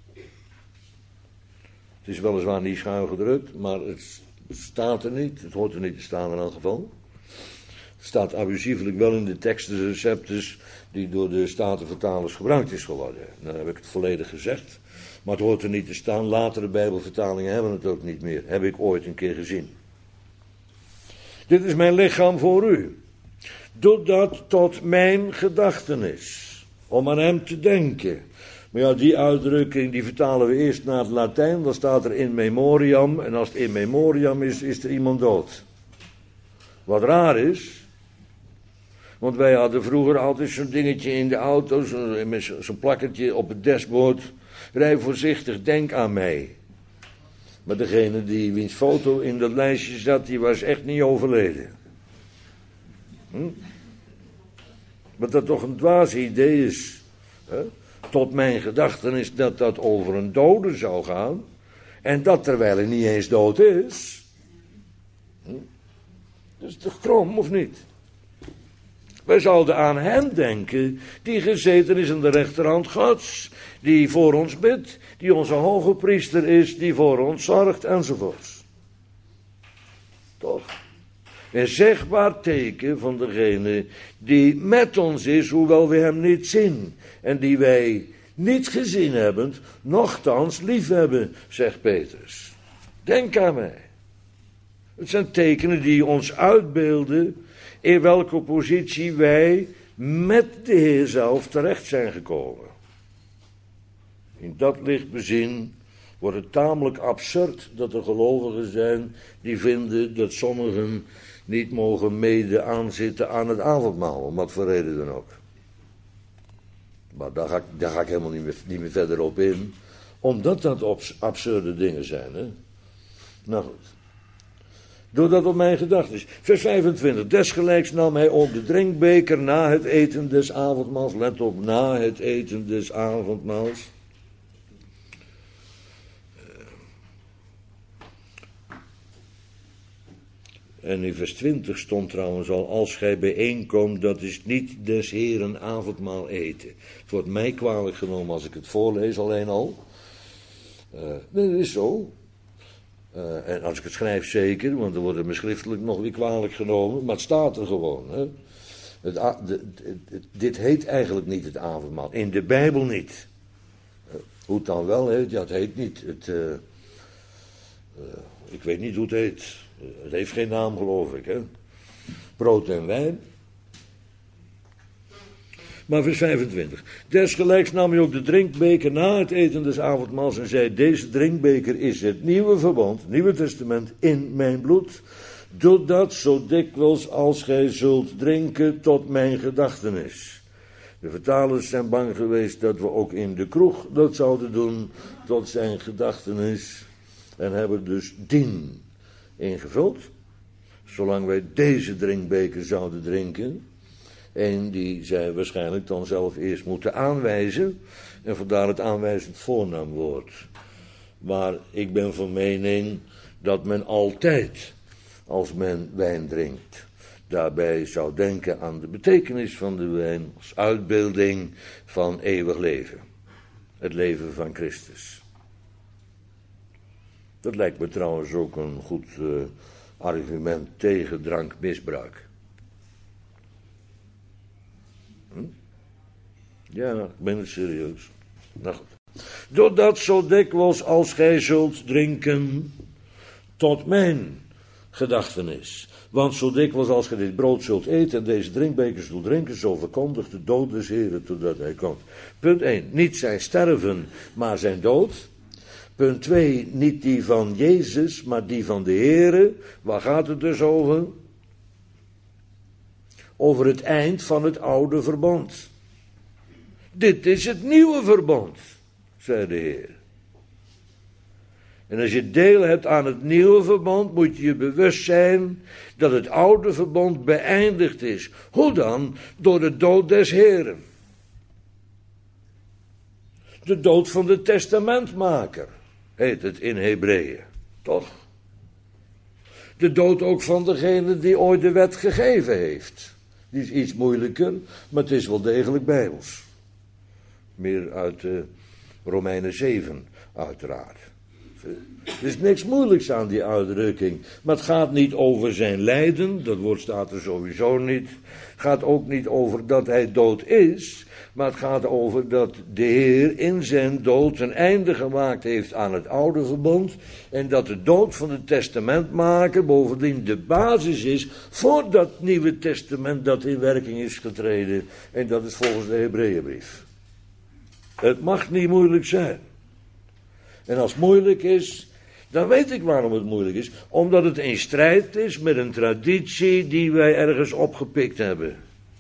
Het is weliswaar niet schuin gedrukt, maar het staat er niet. Het hoort er niet te staan in elk geval. Het staat abusievelijk wel in de teksten receptus die door de Statenvertalers gebruikt is geworden. Dan heb ik het volledig gezegd. Maar het hoort er niet te staan. Latere Bijbelvertalingen hebben het ook niet meer. Heb ik ooit een keer gezien. Dit is mijn lichaam voor u. Doe dat tot mijn gedachtenis. Om aan hem te denken. Maar ja, die uitdrukking die vertalen we eerst naar het Latijn. Dan staat er in memoriam. En als het in memoriam is, is er iemand dood. Wat raar is. Want wij hadden vroeger altijd zo'n dingetje in de auto, zo'n plakkertje op het dashboard. Rij voorzichtig, denk aan mij. Maar degene wiens foto in dat lijstje zat, die was echt niet overleden. Wat dat toch een dwaas idee is. Hè? Tot mijn gedachtenis dat dat over een dode zou gaan. En dat terwijl hij niet eens dood is. Dat is toch krom, of niet? Wij zouden aan hem denken, die gezeten is aan de rechterhand Gods, die voor ons bidt, die onze hoge priester is, die voor ons zorgt, enzovoorts. Toch? Een zichtbaar teken van degene die met ons is, hoewel we hem niet zien, en die wij niet gezien hebben, nochtans liefhebben, zegt Petrus. Denk aan mij. Het zijn tekenen die ons uitbeelden in welke positie wij met de Heer zelf terecht zijn gekomen. In dat licht bezien wordt het tamelijk absurd dat er gelovigen zijn die vinden dat sommigen niet mogen mede aanzitten aan het avondmaal, om wat voor reden dan ook. Maar daar ga ik helemaal niet meer verder op in, omdat dat absurde dingen zijn. Hè? Nou goed. Doe dat op mijn gedachtenis. Vers 25. Desgelijks nam hij ook de drinkbeker na het eten des avondmaals. Let op, na het eten des avondmaals. En in vers 20 stond trouwens al, als gij bijeenkomt, dat is niet des Heren avondmaal eten. Het wordt mij kwalijk genomen als ik het voorlees alleen al. Dat is zo. En als ik het schrijf zeker, want dan wordt het me schriftelijk nog weer kwalijk genomen, maar het staat er gewoon. Hè. Dit heet eigenlijk niet het avondmaal, in de Bijbel niet. Hoe het dan wel heet, ja, het heet niet. Ik weet niet hoe het heet. Het heeft geen naam, geloof ik. Hè. brood en wijn. Maar vers 25. Desgelijks nam hij ook de drinkbeker na het eten des avondmaals en zei: deze drinkbeker is het nieuwe verbond, nieuwe testament, in mijn bloed. Doe dat zo dikwijls als gij zult drinken tot mijn gedachtenis. De vertalers zijn bang geweest dat we ook in de kroeg dat zouden doen tot zijn gedachtenis. En hebben dus dien ingevuld. Zolang wij deze drinkbeker zouden drinken. En die zij waarschijnlijk dan zelf eerst moeten aanwijzen. En vandaar het aanwijzend voornaamwoord. Maar ik ben van mening dat men altijd, als men wijn drinkt, daarbij zou denken aan de betekenis van de wijn als uitbeelding van eeuwig leven. Het leven van Christus. Dat lijkt me trouwens ook een goed argument tegen drankmisbruik. Ja, ik ben het serieus. Nou goed. Doordat zo dikwijls als gij zult drinken tot mijn gedachtenis. Want zo dikwijls als gij dit brood zult eten en deze drinkbeker zult drinken, zo verkondigt de dood des Heren totdat hij komt. Punt 1. Niet zijn sterven, maar zijn dood. Punt 2. Niet die van Jezus, maar die van de Heren. Waar gaat het dus over? Over het eind van het oude verbond. Dit is het nieuwe verbond, zei de Heer. En als je deel hebt aan het nieuwe verbond, moet je je bewust zijn dat het oude verbond beëindigd is. Hoe dan? Door de dood des Heren. De dood van de testamentmaker, heet het in Hebreeën, toch? De dood ook van degene die ooit de wet gegeven heeft. Die is iets moeilijker, maar het is wel degelijk bijbels. Meer uit Romeinen 7, uiteraard. Er is niks moeilijks aan die uitdrukking. Maar het gaat niet over zijn lijden, dat woord staat er sowieso niet. Het gaat ook niet over dat hij dood is, maar het gaat over dat de Heer in zijn dood een einde gemaakt heeft aan het oude verbond. En dat de dood van de testamentmaker bovendien de basis is voor dat nieuwe testament dat in werking is getreden. En dat is volgens de Hebreeënbrief. Het mag niet moeilijk zijn. En als het moeilijk is, dan weet ik waarom het moeilijk is. Omdat het in strijd is met een traditie die wij ergens opgepikt hebben.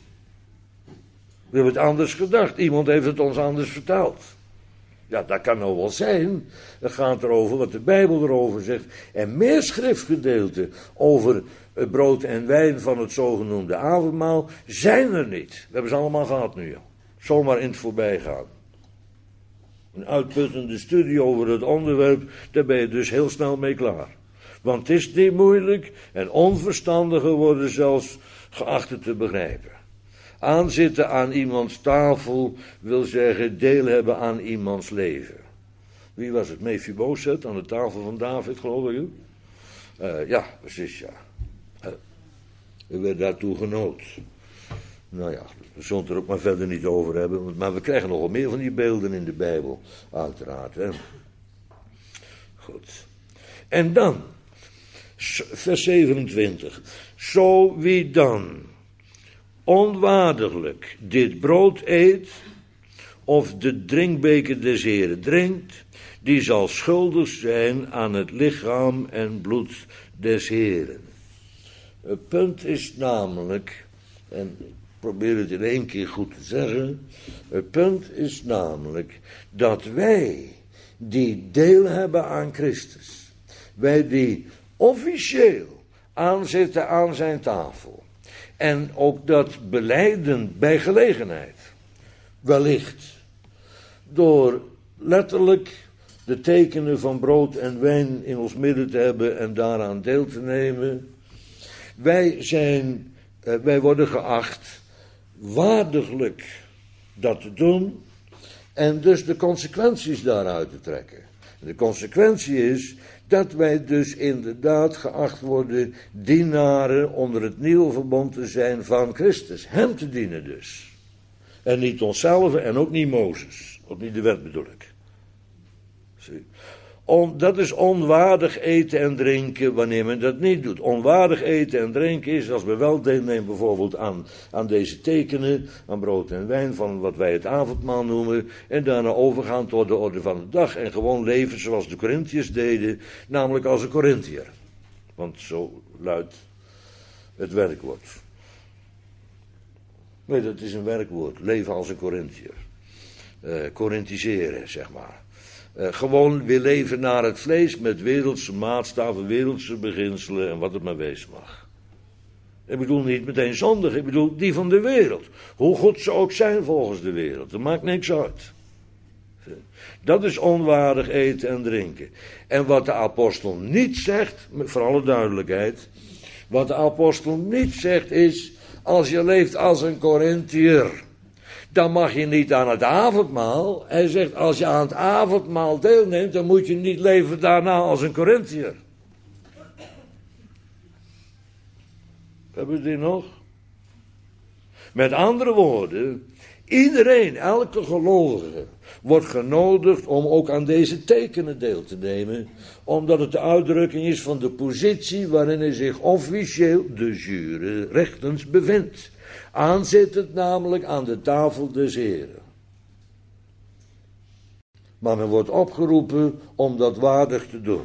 We hebben het anders gedacht. Iemand heeft het ons anders verteld. Ja, dat kan nou wel zijn. Het gaat erover wat de Bijbel erover zegt. En meer schriftgedeelten over het brood en wijn van het zogenoemde avondmaal zijn er niet. We hebben ze allemaal gehad nu. Zomaar in het voorbijgaan. Een uitputtende studie over het onderwerp, daar ben je dus heel snel mee klaar. Want het is niet moeilijk en onverstandigen worden zelfs geacht het te begrijpen. Aanzitten aan iemands tafel wil zeggen deel hebben aan iemands leven. Wie was het? Mephibozet aan de tafel van David, geloof ik? Ja, precies, ja. Hij werd daartoe genood. Nou ja, we zullen het er ook maar verder niet over hebben. Maar we krijgen nogal meer van die beelden in de Bijbel, uiteraard. Hè? Goed. En dan, vers 27. Zo wie dan onwaardiglijk dit brood eet, of de drinkbeker des Heren drinkt, die zal schuldig zijn aan het lichaam en bloed des Heren. Het punt is namelijk, en ik probeer het in één keer goed te zeggen, het punt is namelijk dat wij die deel hebben aan Christus, wij die officieel aanzitten aan zijn tafel, en ook dat belijden bij gelegenheid, wellicht door letterlijk de tekenen van brood en wijn in ons midden te hebben en daaraan deel te nemen. Wij worden geacht waardiglijk dat te doen en dus de consequenties daaruit te trekken. En de consequentie is dat wij dus inderdaad geacht worden dienaren onder het nieuwe verbond te zijn van Christus. Hem te dienen dus. En niet onszelf en ook niet Mozes. Ook niet de wet bedoel ik. Zie. Dat is onwaardig eten en drinken wanneer men dat niet doet. Onwaardig eten en drinken is als we wel deelnemen bijvoorbeeld aan deze tekenen, aan brood en wijn, van wat wij het avondmaal noemen, en daarna overgaan tot de orde van de dag en gewoon leven zoals de Korintiërs deden, namelijk als een Korintiër. Want zo luidt het werkwoord. Nee, dat is een werkwoord. Leven als een Korintiër. Korintiseren, zeg maar. Gewoon weer leven naar het vlees met wereldse maatstaven, wereldse beginselen en wat het maar wezen mag. Ik bedoel niet meteen zondig, ik bedoel die van de wereld. Hoe goed ze ook zijn volgens de wereld, dat maakt niks uit. Dat is onwaardig eten en drinken. En wat de apostel niet zegt, voor alle duidelijkheid, wat de apostel niet zegt is, als je leeft als een Korintiër, dan mag je niet aan het avondmaal. Hij zegt, als je aan het avondmaal deelneemt, dan moet je niet leven daarna als een Korintiër. Hebben we die nog? Met andere woorden, iedereen, elke gelovige, wordt genodigd om ook aan deze tekenen deel te nemen, omdat het de uitdrukking is van de positie waarin hij zich officieel, de jure, rechtens bevindt. Aanzittend namelijk aan de tafel des Heren. Maar men wordt opgeroepen om dat waardig te doen.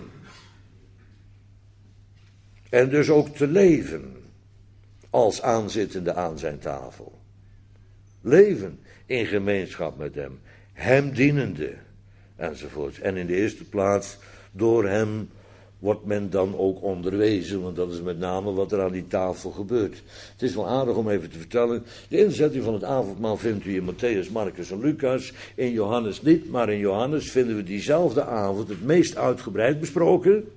En dus ook te leven als aanzittende aan zijn tafel. Leven in gemeenschap met hem, hem dienende, enzovoort. En in de eerste plaats, door hem wordt men dan ook onderwezen, want dat is met name wat er aan die tafel gebeurt. Het is wel aardig om even te vertellen, de inzetting van het avondmaal vindt u in Matthäus, Marcus en Lucas, in Johannes niet, maar in Johannes vinden we diezelfde avond het meest uitgebreid besproken.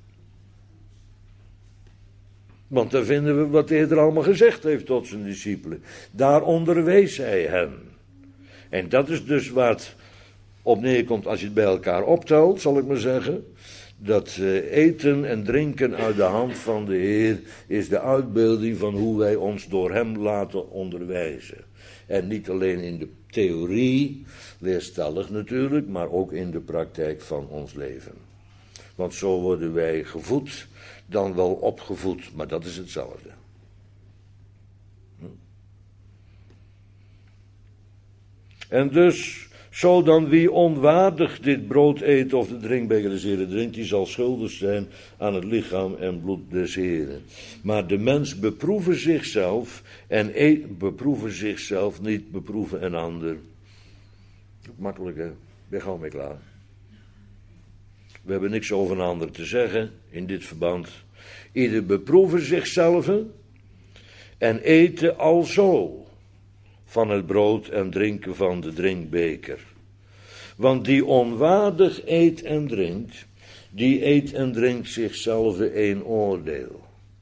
Want daar vinden we wat hij er allemaal gezegd heeft tot zijn discipelen. Daar onderwees hij hen. En dat is dus waar het op neerkomt als je het bij elkaar optelt, zal ik maar zeggen. Dat eten en drinken uit de hand van de Heer is de uitbeelding van hoe wij ons door hem laten onderwijzen. En niet alleen in de theorie, leerstellig natuurlijk, maar ook in de praktijk van ons leven. Want zo worden wij gevoed, dan wel opgevoed, maar dat is hetzelfde. En dus, zo dan wie onwaardig dit brood eet of de drinkbeker des Heren drinkt, die zal schuldig zijn aan het lichaam en bloed des Heren. Maar de mens beproeven zichzelf en beproeven zichzelf niet, beproeven een ander. Makkelijk, hè? Ben gauw mee klaar. We hebben niks over een ander te zeggen in dit verband. Ieder beproeven zichzelf en eten alzo van het brood en drinken van de drinkbeker. Want die onwaardig eet en drinkt, die eet en drinkt zichzelf een oordeel.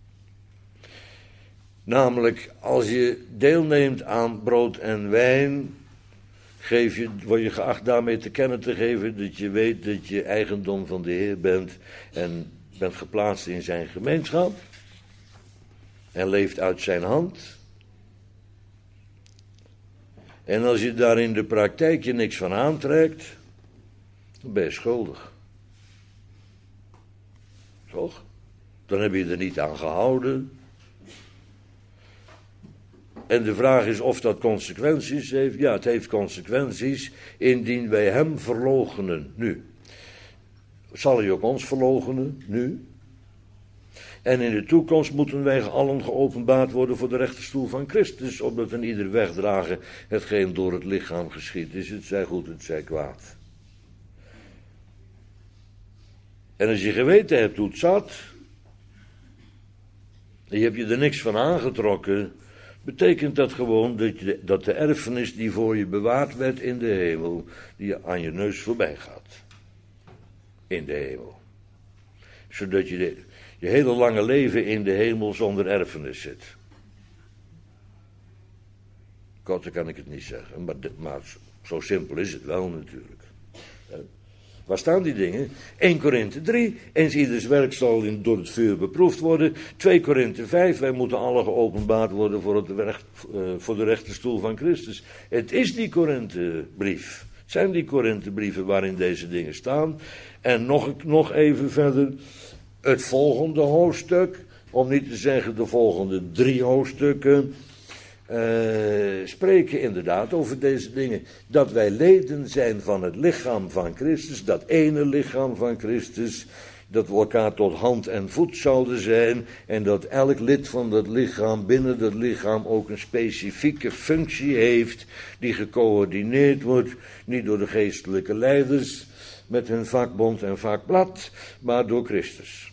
Namelijk, als je deelneemt aan brood en wijn, word je geacht daarmee te kennen te geven dat je weet dat je eigendom van de Heer bent en bent geplaatst in zijn gemeenschap en leeft uit zijn hand. En als je daar in de praktijk je niks van aantrekt, dan ben je schuldig. Toch? Dan heb je er niet aan gehouden. En de vraag is of dat consequenties heeft. Ja, het heeft consequenties indien wij hem verloochenen nu. Zal hij ook ons verloochenen nu? En in de toekomst moeten wij allen geopenbaard worden voor de rechterstoel van Christus, opdat een ieder wegdragen hetgeen door het lichaam geschied is, het zij goed, het zij kwaad. En als je geweten hebt hoe het zat, en je hebt je er niks van aangetrokken, betekent dat gewoon dat de erfenis die voor je bewaard werd in de hemel, die aan je neus voorbij gaat. In de hemel. Zodat je je hele lange leven in de hemel zonder erfenis zit. Korter kan ik het niet zeggen, maar zo simpel is het wel natuurlijk. Waar staan die dingen? 1 Korinthe 3, eens ieders werk zal door het vuur beproefd worden. 2 Korinthe 5, wij moeten alle geopenbaard worden voor de rechterstoel van Christus. Het is die Korinthe brief, Het zijn die Korinthebrieven waarin deze dingen staan. En nog even verder, het volgende hoofdstuk, om niet te zeggen de volgende 3 hoofdstukken, spreken inderdaad over deze dingen. Dat wij leden zijn van het lichaam van Christus, dat ene lichaam van Christus, dat we elkaar tot hand en voet zouden zijn en dat elk lid van dat lichaam binnen dat lichaam ook een specifieke functie heeft die gecoördineerd wordt, niet door de geestelijke leiders met hun vakbond en vakblad, maar door Christus.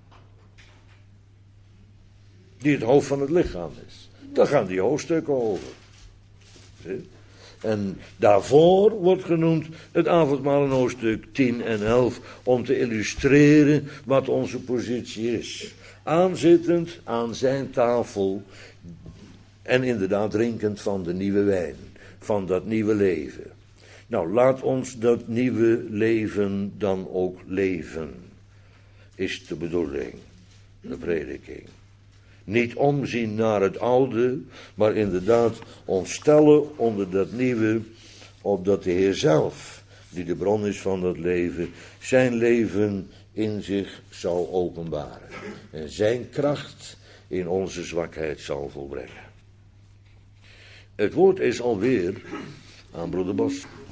Die het hoofd van het lichaam is. Daar gaan die hoofdstukken over. Zie? En daarvoor wordt genoemd het avondmaal in hoofdstuk 10 en 11... om te illustreren wat onze positie is. Aanzittend aan zijn tafel en inderdaad drinkend van de nieuwe wijn. Van dat nieuwe leven. Nou, laat ons dat nieuwe leven dan ook leven. Is de bedoeling. De prediking. Niet omzien naar het oude, maar inderdaad ons stellen onder dat nieuwe, opdat de Heer zelf, die de bron is van dat leven, zijn leven in zich zal openbaren. En zijn kracht in onze zwakheid zal volbrengen. Het woord is alweer aan broeder Bos.